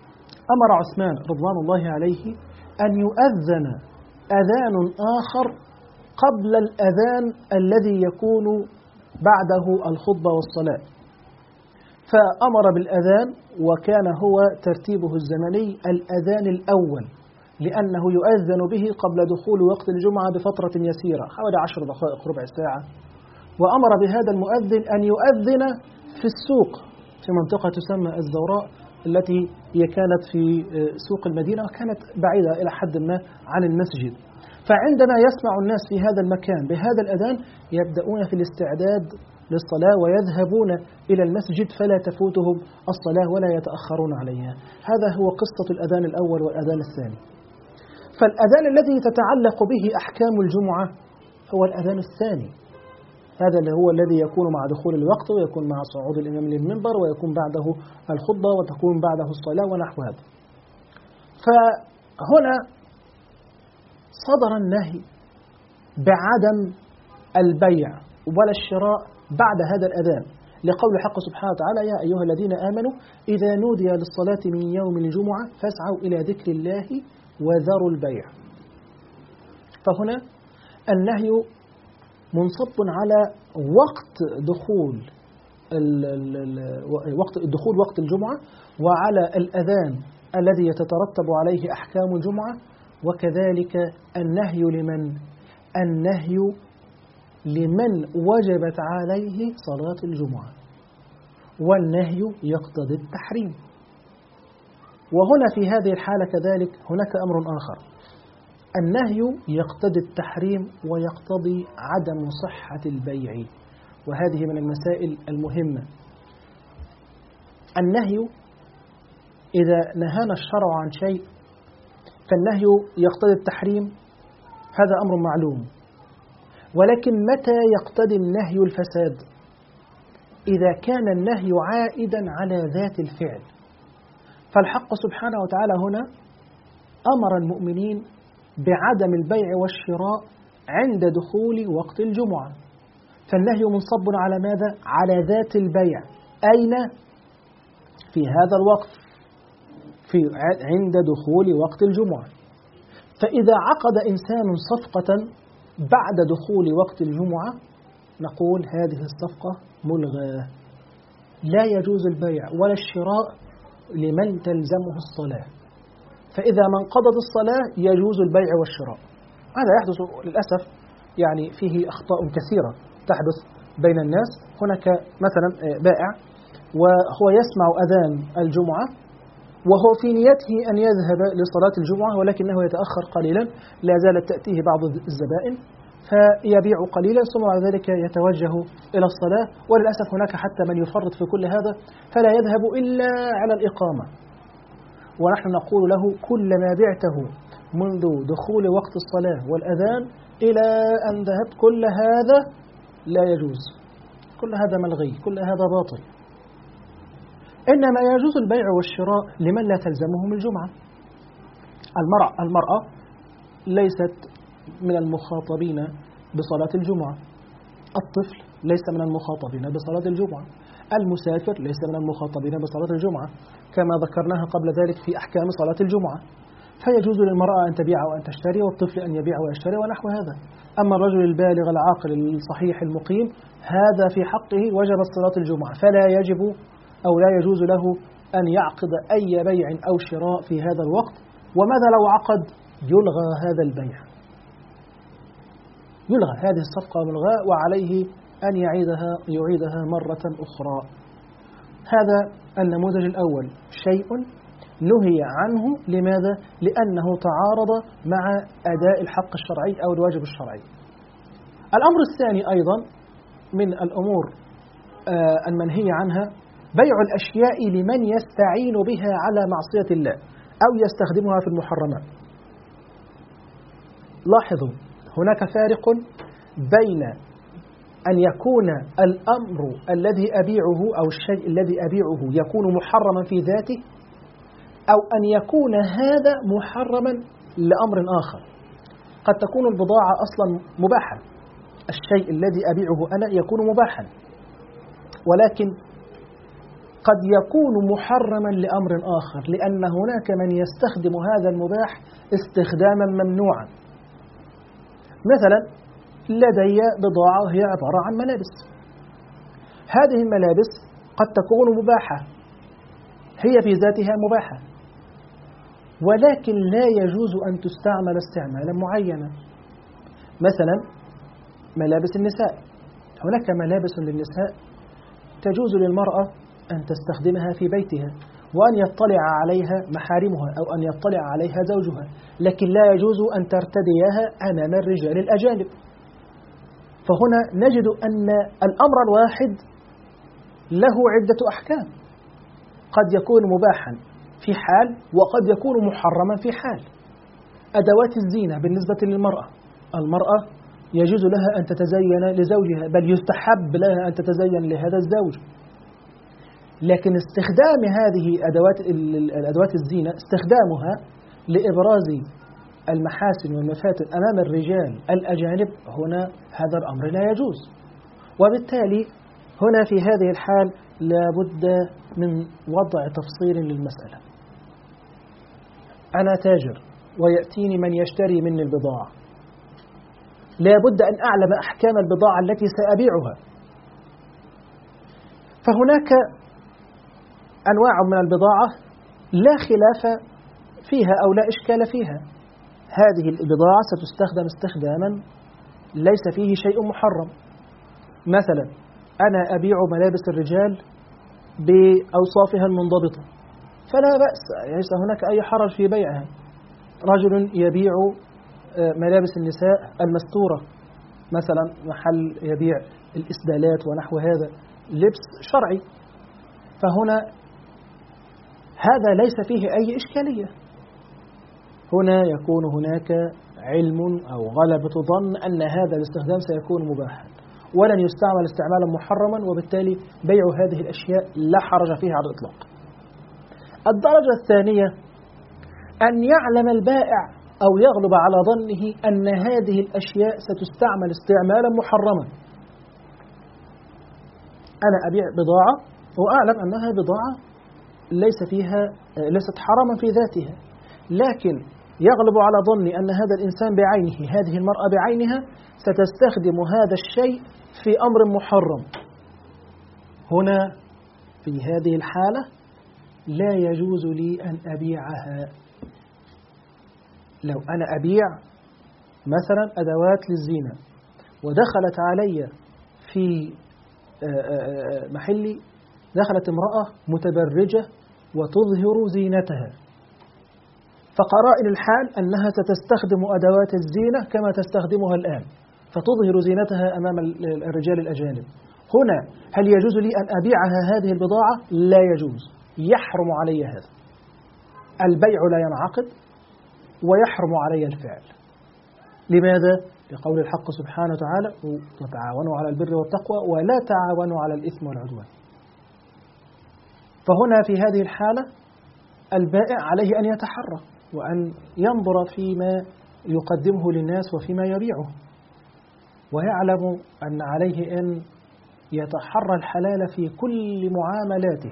أمر عثمان رضوان الله عليه أن يؤذن أذان آخر قبل الأذان الذي يكون بعده الخطبة والصلاة، فأمر بالأذان وكان هو ترتيبه الزمني الأذان الأول، لأنه يؤذن به قبل دخول وقت الجمعة بفترة يسيرة حوالي عشر دقائق ربع ساعة. وأمر بهذا المؤذن أن يؤذن في السوق في منطقة تسمى الزوراء التي هي كانت في سوق المدينة وكانت بعيدة إلى حد ما عن المسجد. فعندما يسمع الناس في هذا المكان بهذا الأذان يبدأون في الاستعداد للصلاة ويذهبون إلى المسجد فلا تفوتهم الصلاة ولا يتأخرون عليها. هذا هو قصة الأذان الأول والأذان الثاني. فالأذان الذي تتعلق به أحكام الجمعة هو الأذان الثاني، هذا اللي هو الذي يكون مع دخول الوقت ويكون مع صعود الإمام للمنبر ويكون بعده الخطبة وتكون بعده الصلاة ونحو هذا. فهنا صدر النهي بعدم البيع ولا الشراء بعد هذا الأذان، لقول الحق سبحانه وتعالى: يا أيها الذين آمنوا إذا نودي للصلاة من يوم الجمعة فاسعوا إلى ذكر الله وذروا البيع. فهنا النهي منصب على وقت دخول وقت الدخول وقت الجمعة وعلى الأذان الذي يتترتب عليه أحكام الجمعة، وكذلك النهي لمن النهي لمن وجبت عليه صلاة الجمعة، والنهي يقتضي التحريم. وهنا في هذه الحالة كذلك هناك أمر آخر، النهي يقتضي التحريم ويقتضي عدم صحة البيع، وهذه من المسائل المهمة. النهي إذا نهانا الشرع عن شيء فالنهي يقتضي التحريم، هذا أمر معلوم. ولكن متى يقتضي النهي الفساد؟ إذا كان النهي عائدا على ذات الفعل. فالحق سبحانه وتعالى هنا أمر المؤمنين بعدم البيع والشراء عند دخول وقت الجمعة، فالنهي منصب على ماذا؟ على ذات البيع. أين؟ في هذا الوقت، في عند دخول وقت الجمعة. فإذا عقد إنسان صفقة بعد دخول وقت الجمعة نقول هذه الصفقة ملغاة، لا يجوز البيع ولا الشراء لمن تلزمه الصلاة. فإذا ما انقضت الصلاة يجوز البيع والشراء. هذا يحدث للأسف، يعني فيه أخطاء كثيرة تحدث بين الناس. هناك مثلا بائع وهو يسمع أذان الجمعة وهو في نيته أن يذهب لصلاة الجمعة، ولكنه يتأخر قليلا، لا زالت تأتيه بعض الزبائن فيبيع قليلا ثم بعد ذلك يتوجه إلى الصلاة. وللأسف هناك حتى من يفرط في كل هذا فلا يذهب إلا على الإقامة، ونحن نقول له: كل ما بعته منذ دخول وقت الصلاة والأذان إلى أن ذهبت كل هذا لا يجوز، كل هذا ملغي، كل هذا باطل. إنما يجوز البيع والشراء لمن لا تلزمهم الجمعة. المرأة, المرأة ليست من المخاطبين بصلاة الجمعة، الطفل ليس من المخاطبين بصلاة الجمعة، المسافر ليس من المخاطبين بصلاة الجمعة، كما ذكرناها قبل ذلك في أحكام صلاة الجمعة. فيجوز للمرأة أن تبيع وأن تشتري، والطفل أن يبيع ويشتري ونحو هذا. أما الرجل البالغ العاقل الصحيح المقيم هذا في حقه وجبت صلاة الجمعة، فلا يجب أو لا يجوز له أن يعقد أي بيع أو شراء في هذا الوقت. وماذا لو عقد؟ يلغى هذا البيع، يلغى هذه الصفقة ملغاة، وعليه أن يعيدها يعيدها مرة أخرى. هذا النموذج الأول، شيء نهي عنه. لماذا؟ لأنه تعارض مع أداء الحق الشرعي أو الواجب الشرعي. الأمر الثاني أيضا من الأمور المنهي عنها بيع الأشياء لمن يستعين بها على معصية الله أو يستخدمها في المحرمات. لاحظوا هناك فارق بين أن يكون الأمر الذي أبيعه أو الشيء الذي أبيعه يكون محرما في ذاته، أو أن يكون هذا محرما لأمر آخر. قد تكون البضاعة أصلا مباحة، الشيء الذي أبيعه أنا يكون مباحا، ولكن قد يكون محرما لأمر آخر، لأن هناك من يستخدم هذا المباح استخداما ممنوعا. مثلا لدي بضاعة هي عبارة عن ملابس، هذه الملابس قد تكون مباحة، هي في ذاتها مباحة، ولكن لا يجوز أن تستعمل استعمالا معينا. مثلا ملابس النساء، هناك ملابس للنساء تجوز للمرأة أن تستخدمها في بيتها وأن يطلع عليها محارمها أو أن يطلع عليها زوجها، لكن لا يجوز أن ترتديها أمام الرجال الأجانب. فهنا نجد أن الأمر الواحد له عدة أحكام، قد يكون مباحا في حال وقد يكون محرما في حال. أدوات الزينة بالنسبة للمرأة، المرأة يجوز لها أن تتزين لزوجها، بل يستحب لها أن تتزين لهذا الزوج، لكن استخدام هذه أدوات الأدوات الزينة استخدامها لإبراز المحاسن والمفاتن أمام الرجال الأجانب، هنا هذا الأمر لا يجوز. وبالتالي هنا في هذه الحال لا بد من وضع تفصيل للمسألة. أنا تاجر ويأتيني من يشتري مني البضاعة، لا بد أن أعلم أحكام البضاعة التي سأبيعها. فهناك أنواع من البضاعة لا خلاف فيها أو لا إشكال فيها، هذه البضاعة ستستخدم استخداما ليس فيه شيء محرم. مثلا أنا أبيع ملابس الرجال بأوصافها المنضبطة، فلا بأس، ليس هناك أي حرج في بيعها. رجل يبيع ملابس النساء المستورة، مثلا محل يبيع الإسدالات ونحو هذا، لبس شرعي، فهنا هذا ليس فيه أي إشكالية. هنا يكون هناك علم أو غلبة ظن أن هذا الاستخدام سيكون مباحا ولن يستعمل استعمالا محرما، وبالتالي بيع هذه الأشياء لا حرج فيها على الإطلاق. الدرجة الثانية أن يعلم البائع أو يغلب على ظنه أن هذه الأشياء ستستعمل استعمالا محرما. أنا أبيع بضاعة وأعلم أنها بضاعة ليس فيها ليست حراما في ذاتها، لكن يغلب على ظني أن هذا الإنسان بعينه، هذه المرأة بعينها ستستخدم هذا الشيء في أمر محرم. هنا في هذه الحالة لا يجوز لي أن أبيعها. لو أنا أبيع مثلا أدوات للزينة ودخلت علي في محلي دخلت امرأة متبرجة وتظهر زينتها، فقرائن الحال أنها ستستخدم أدوات الزينة كما تستخدمها الآن، فتظهر زينتها أمام الرجال الأجانب. هنا هل يجوز لي أن أبيعها هذه البضاعة؟ لا يجوز، يحرم علي هذا. البيع لا ينعقد ويحرم علي الفعل. لماذا؟ لقول الحق سبحانه وتعالى: وتعاونوا على البر والتقوى ولا تعاونوا على الإثم والعدوان. فهنا في هذه الحالة البائع عليه أن يتحرى وأن ينظر فيما يقدمه للناس وفيما يبيعه، ويعلم أن عليه أن يتحرى الحلال في كل معاملاته.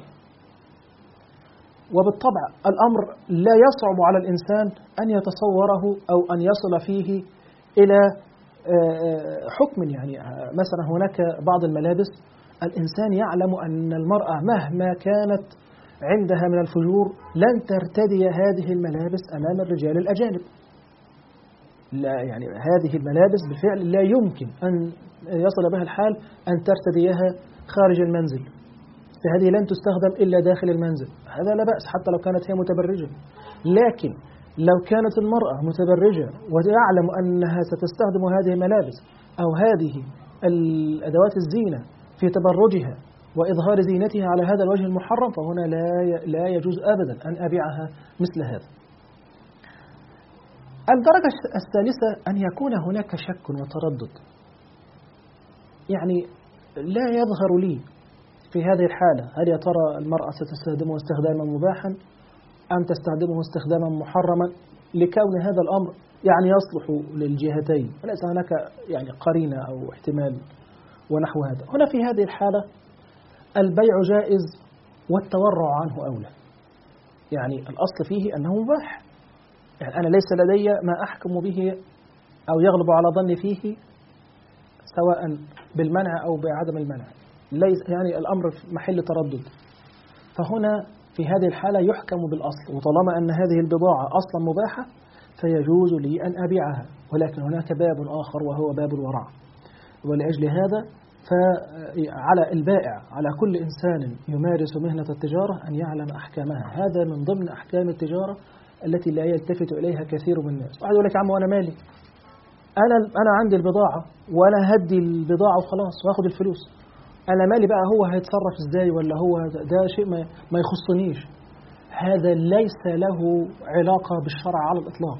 وبالطبع الأمر لا يصعب على الإنسان أن يتصوره أو أن يصل فيه إلى حكم. يعني مثلا هناك بعض الملابس الإنسان يعلم أن المرأة مهما كانت عندها من الفجور لن ترتدي هذه الملابس أمام الرجال الأجانب. لا، يعني هذه الملابس بالفعل لا يمكن أن يصل بها الحال أن ترتديها خارج المنزل، فهذه لن تستخدم إلا داخل المنزل. هذا لا بأس حتى لو كانت هي متبرجة، لكن لو كانت المرأة متبرجة ويعلم أنها ستستخدم هذه الملابس أو هذه الأدوات الزينة في تبرجها وإظهار زينتها على هذا الوجه المحرم، فهنا لا لا يجوز أبدا أن أبيعها مثل هذا. الدرجة الثالثة أن يكون هناك شك وتردد، يعني لا يظهر لي في هذه الحالة هل يا ترى المرأة ستستخدمه استخداما مباحا أم تستخدمه استخداما محرما، لكون هذا الأمر يعني يصلح للجهتين وليس هناك يعني قرينة أو احتمال ونحو هذا. هنا في هذه الحالة البيع جائز والتورع عنه أولى. يعني الأصل فيه أنه مباح، يعني أنا ليس لدي ما أحكم به أو يغلب على ظني فيه سواء بالمنع أو بعدم المنع، ليس يعني الأمر في محل تردد. فهنا في هذه الحالة يحكم بالأصل، وطالما أن هذه البضاعة أصلا مباحة فيجوز لي أن أبيعها. ولكن هناك باب آخر وهو باب الورع، ولأجل هذا فعلى البائع، على كل إنسان يمارس مهنة التجارة أن يعلم أحكامها. هذا من ضمن أحكام التجارة التي لا يلتفت إليها كثير من الناس. واحد يقول لك يا عم وأنا مالي، أنا أنا عندي البضاعة وأنا هدي البضاعة وخلاص وآخد الفلوس، أنا مالي بقى هو هيتصرف إزاي ولا هو ده شيء ما ما يخصنيش. هذا ليس له علاقة بالشرع على الإطلاق.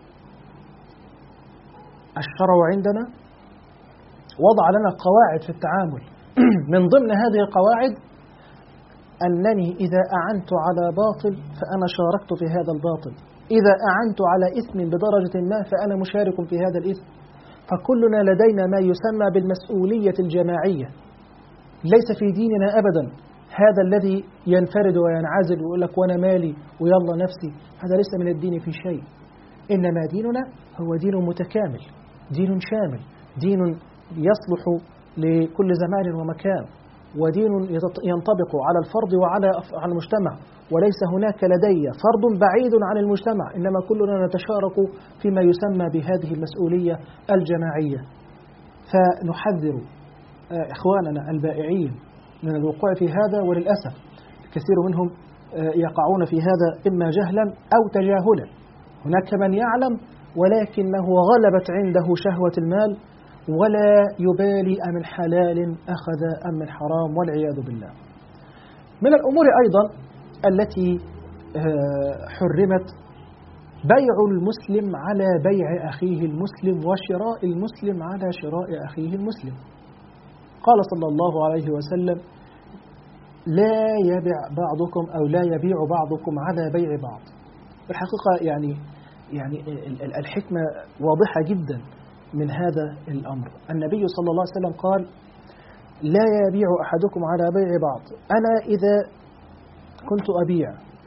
الشرع عندنا وضع لنا قواعد في التعامل من ضمن هذه القواعد أنني إذا أعنت على باطل فأنا شاركت في هذا الباطل، إذا أعنت على إثم بدرجة ما فأنا مشارك في هذا الإثم. فكلنا لدينا ما يسمى بالمسؤولية الجماعية. ليس في ديننا أبدا هذا الذي ينفرد وينعزل ويقول لك وأنا مالي ويلا نفسي، هذا ليس من الدين في شيء. إنما ديننا هو دين متكامل، دين شامل، دين يصلح لكل زمان ومكان، ودين ينطبق على الفرد وعلى المجتمع، وليس هناك لدي فرد بعيد عن المجتمع، إنما كلنا نتشارك فيما يسمى بهذه المسؤولية الجماعية. فنحذر إخواننا البائعين من الوقوع في هذا، وللأسف كثير منهم يقعون في هذا إما جهلا أو تجاهلا. هناك من يعلم ولكنه غلبت عنده شهوة المال ولا يبالي أمن حلال أخذ أم من حرام والعياذ بالله. من الأمور أيضا التي حرمت بيع المسلم على بيع أخيه المسلم وشراء المسلم على شراء أخيه المسلم. قال صلى الله عليه وسلم لا يبيع بعضكم أو لا يبيع بعضكم على بيع بعض. الحقيقة يعني يعني الحكمة واضحة جدا من هذا الأمر. النبي صلى الله عليه وسلم قال لا يبيع أحدكم على بيع بعض. أنا إذا كنت أبيع،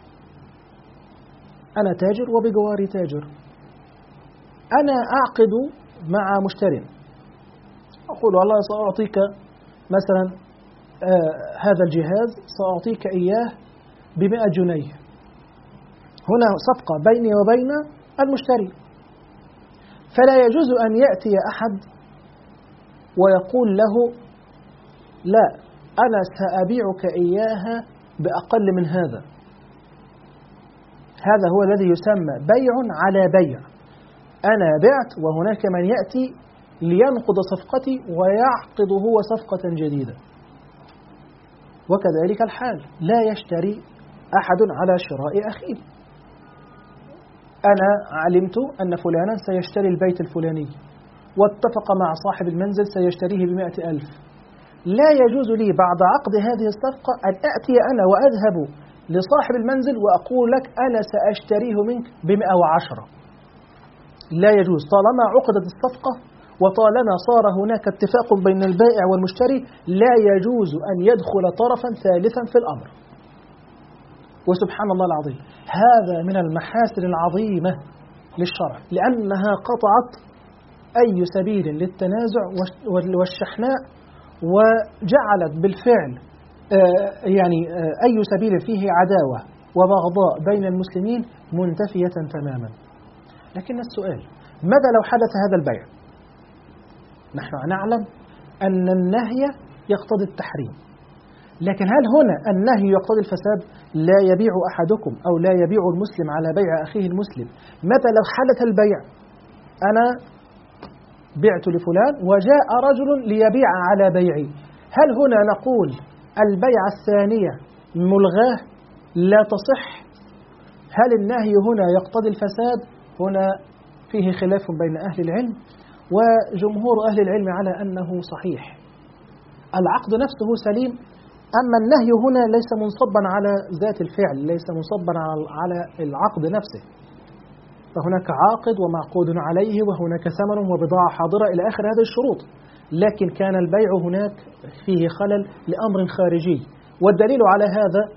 أنا تاجر وبجواري تاجر، أنا أعقد مع مشتري، أقول والله سأعطيك مثلا آه هذا الجهاز سأعطيك إياه بمئة جنيه. هنا صفقة بيني وبين المشتري، فلا يجوز أن يأتي أحد ويقول له لا أنا سأبيعك إياها بأقل من هذا. هذا هو الذي يسمى بيع على بيع. أنا بعت وهناك من يأتي لينقض صفقتي ويعقد هو صفقة جديدة. وكذلك الحال لا يشتري أحد على شراء أخيه. أنا علمت أن فلانا سيشتري البيت الفلاني واتفق مع صاحب المنزل سيشتريه بمئة ألف. لا يجوز لي بعد عقد هذه الصفقة أن أأتي أنا وأذهب لصاحب المنزل وأقول لك أنا سأشتريه منك بمئة وعشرة. لا يجوز طالما عقدت الصفقة وطالما صار هناك اتفاق بين البائع والمشتري. لا يجوز أن يدخل طرفا ثالثا في الأمر. وسبحان الله العظيم هذا من المحاسن العظيمة للشرع، لأنها قطعت أي سبيل للتنازع والشحناء، وجعلت بالفعل يعني أي سبيل فيه عداوة وبغضاء بين المسلمين منتفية تماما. لكن السؤال ماذا لو حدث هذا البيع؟ نحن نعلم أن النهي يقتضي التحريم، لكن هل هنا النهي يقتضي الفساد؟ لا يبيع أحدكم أو لا يبيع المسلم على بيع أخيه المسلم. متى لو حدث البيع؟ أنا بعت لفلان وجاء رجل ليبيع على بيعي، هل هنا نقول البيعة الثانية ملغاة لا تصح؟ هل النهي هنا يقتضي الفساد؟ هنا فيه خلاف بين أهل العلم، وجمهور أهل العلم على أنه صحيح، العقد نفسه سليم. أما النهي هنا ليس منصبا على ذات الفعل، ليس منصبا على العقد نفسه، فهناك عاقد ومعقود عليه وهناك ثمن وبضاعة حاضرة إلى آخر هذه الشروط، لكن كان البيع هناك فيه خلل لأمر خارجي. والدليل على هذا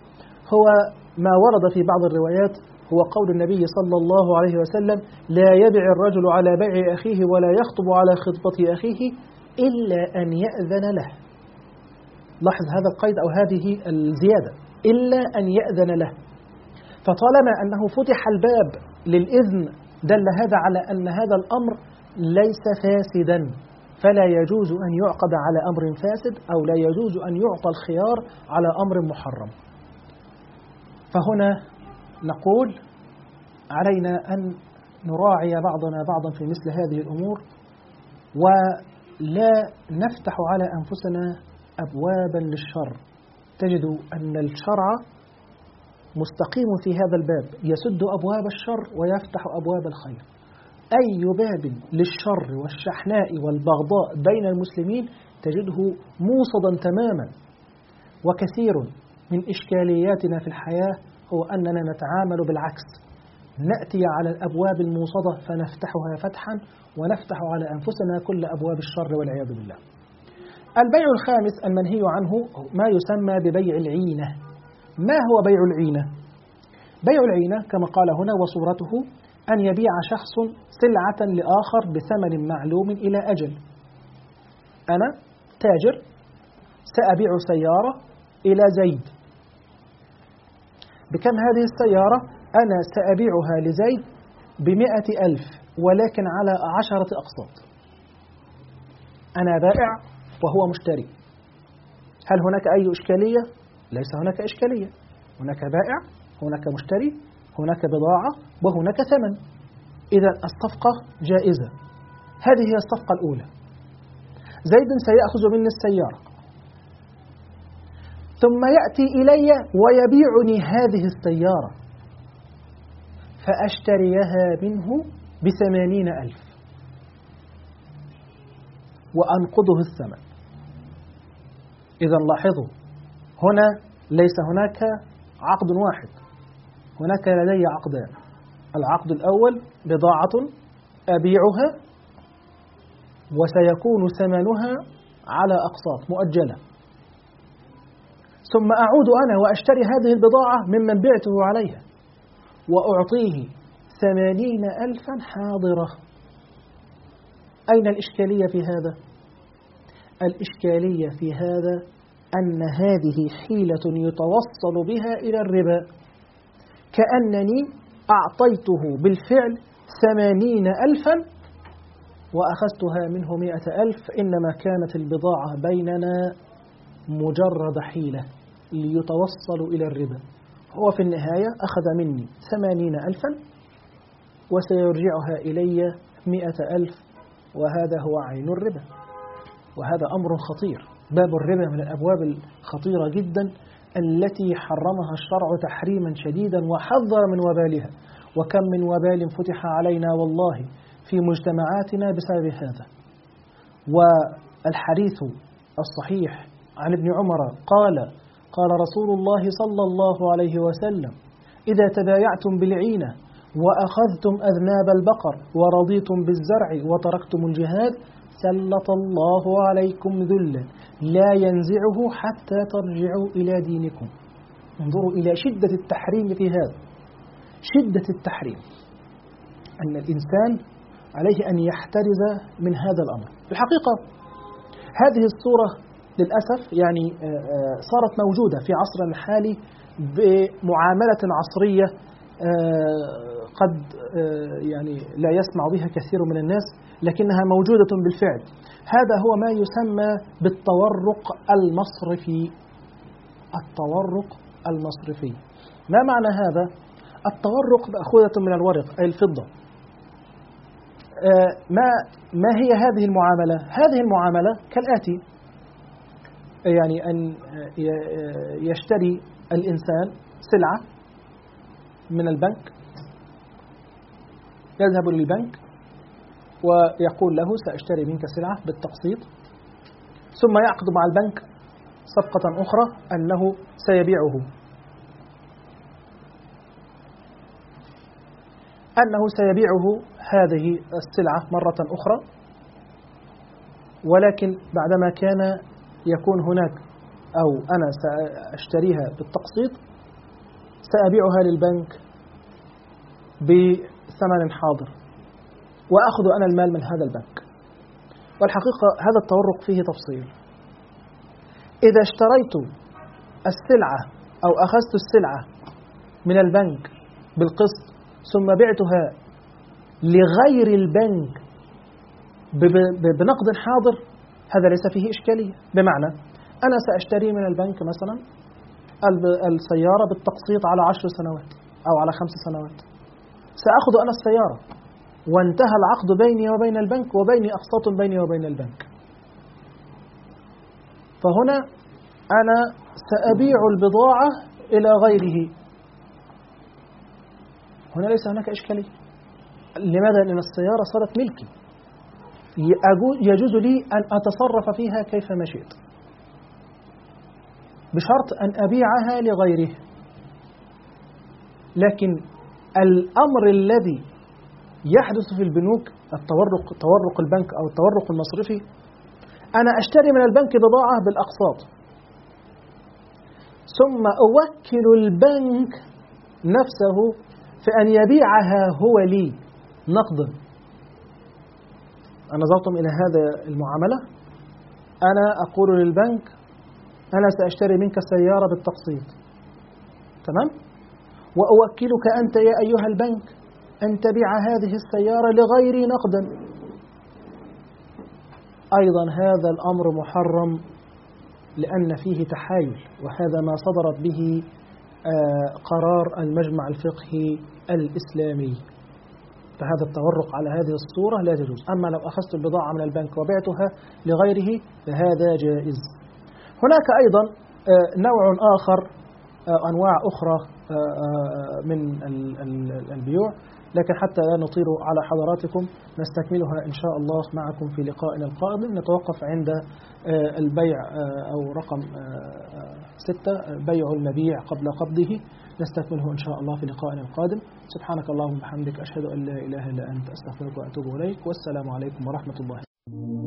هو ما ورد في بعض الروايات، هو قول النبي صلى الله عليه وسلم: لا يبع الرجل على بيع أخيه ولا يخطب على خطبة أخيه إلا أن يأذن له. لاحظ هذا القيد أو هذه الزيادة، إلا أن يأذن له. فطالما أنه فتح الباب للإذن دل هذا على أن هذا الأمر ليس فاسدا، فلا يجوز أن يعقد على أمر فاسد، أو لا يجوز أن يعطى الخيار على أمر محرم. فهنا نقول علينا أن نراعي بعضنا بعضا في مثل هذه الأمور، ولا نفتح على أنفسنا أبوابا للشر. تجد أن الشرع مستقيم في هذا الباب، يسد أبواب الشر ويفتح أبواب الخير. أي باب للشر والشحناء والبغضاء بين المسلمين تجده موصدا تماما. وكثير من إشكالياتنا في الحياة هو أننا نتعامل بالعكس، نأتي على الأبواب الموصدة فنفتحها فتحا، ونفتح على أنفسنا كل أبواب الشر والعياذ بالله. البيع الخامس المنهي عنه ما يسمى ببيع العينة. ما هو بيع العينة؟ بيع العينة كما قال هنا وصورته أن يبيع شخص سلعة لآخر بثمن معلوم إلى أجل. أنا تاجر سأبيع سيارة إلى زيد، بكم هذه السيارة؟ أنا سأبيعها لزيد بمئة ألف، ولكن على عشرة أقساط. أنا بائع وهو مشتري. هل هناك أي إشكالية؟ ليس هناك إشكالية. هناك بائع، هناك مشتري، هناك بضاعة، وهناك ثمن. إذا الصفقة جائزة. هذه هي الصفقة الأولى. زيد سيأخذ مني السيارة، ثم يأتي إلي ويبيعني هذه السيارة، فأشتريها منه بثمانين ألف وأنقضه الثمن. إذا لاحظوا، هنا ليس هناك عقد واحد، هناك لدي عقدان. العقد الأول بضاعة أبيعها وسيكون ثمنها على أقساط مؤجلة، ثم أعود أنا وأشتري هذه البضاعة ممن بعته عليها وأعطيه ثمانين ألفا حاضرة. أين الإشكالية في هذا؟ الإشكالية في هذا أن هذه حيلة يتوصل بها إلى الربا، كأنني أعطيته بالفعل ثمانين ألفا وأخذتها منه مئة ألف، إنما كانت البضاعة بيننا مجرد حيلة ليتوصل إلى الربا. هو في النهاية أخذ مني ثمانين ألفا وسيرجعها إلي مئة ألف، وهذا هو عين الربا. وهذا أمر خطير. باب الربا من الأبواب الخطيرة جدا التي حرمها الشرع تحريما شديدا وحذر من وبالها. وكم من وبال فتح علينا والله في مجتمعاتنا بسبب هذا. والحديث الصحيح عن ابن عمر قال: قال رسول الله صلى الله عليه وسلم: إذا تبايعتم بالعينة وأخذتم أذناب البقر ورضيتم بالزرع وتركتم الجهاد سلط الله عليكم ذلا لا ينزعه حتى ترجعوا إلى دينكم. انظروا إلى شدة التحريم في هذا، شدة التحريم، أن الإنسان عليه أن يحترز من هذا الأمر. في الحقيقة هذه الصورة للأسف يعني صارت موجودة في عصرنا الحالي بمعاملة عصرية قد يعني لا يسمع بها كثير من الناس، لكنها موجودة بالفعل. هذا هو ما يسمى بالتورق المصرفي. التورق المصرفي، ما معنى هذا؟ التورق مأخوذة من الورق أي الفضة. ما ما هي هذه المعاملة؟ هذه المعاملة كالآتي: يعني أن يشتري الإنسان سلعة من البنك، يذهب للبنك ويقول له: سأشتري منك سلعة بالتقسيط، ثم يعقد مع البنك صفقة أخرى أنه سيبيعه أنه سيبيعه هذه السلعة مرة أخرى، ولكن بعدما كان يكون هناك أو أنا سأشتريها بالتقسيط، سأبيعها للبنك بثمن حاضر وأخذ أنا المال من هذا البنك. والحقيقة هذا التورق فيه تفصيل. إذا اشتريت السلعة أو أخذت السلعة من البنك بالقسط ثم بعتها لغير البنك بنقد حاضر، هذا ليس فيه إشكالية. بمعنى أنا سأشتري من البنك مثلا السيارة بالتقسيط على عشر سنوات أو على خمس سنوات، سأخذ أنا السيارة وانتهى العقد بيني وبين البنك وبيني أقساط بيني وبين البنك، فهنا أنا سأبيع البضاعة إلى غيره، هنا ليس هناك إشكالية. لماذا؟ لأن السيارة صارت ملكي، يجوز لي أن أتصرف فيها كيفما شئت بشرط أن أبيعها لغيره. لكن الأمر الذي يحدث في البنوك، التورق تورق البنك أو التورق المصرفي، أنا أشتري من البنك بضاعة بالأقساط ثم أوكل البنك نفسه في أن يبيعها هو لي نقدا. نظرتم إلى هذا المعاملة؟ أنا أقول للبنك أنا سأشتري منك السيارة بالتقسيط، تمام؟ وأوكلك أنت يا أيها البنك أن تبيع هذه السيارة لغيري نقدا. أيضا هذا الأمر محرم لأن فيه تحايل، وهذا ما صدرت به قرار المجمع الفقهي الإسلامي. فهذا التورق على هذه الصورة لا يجوز. أما لو أخذت البضاعة من البنك وبعتها لغيره فهذا جائز. هناك أيضا نوع آخر، أنواع أخرى من البيوع، لكن حتى لا نطيل على حضراتكم نستكملها إن شاء الله معكم في لقائنا القادم. نتوقف عند البيع أو رقم ستة، بيع المبيع قبل قبضه، نستكمله إن شاء الله في لقائنا القادم. سبحانك اللهم وبحمدك، أشهد أن لا إله إلا أنت، أستغفرك وأتوب إليك، والسلام عليكم ورحمة الله.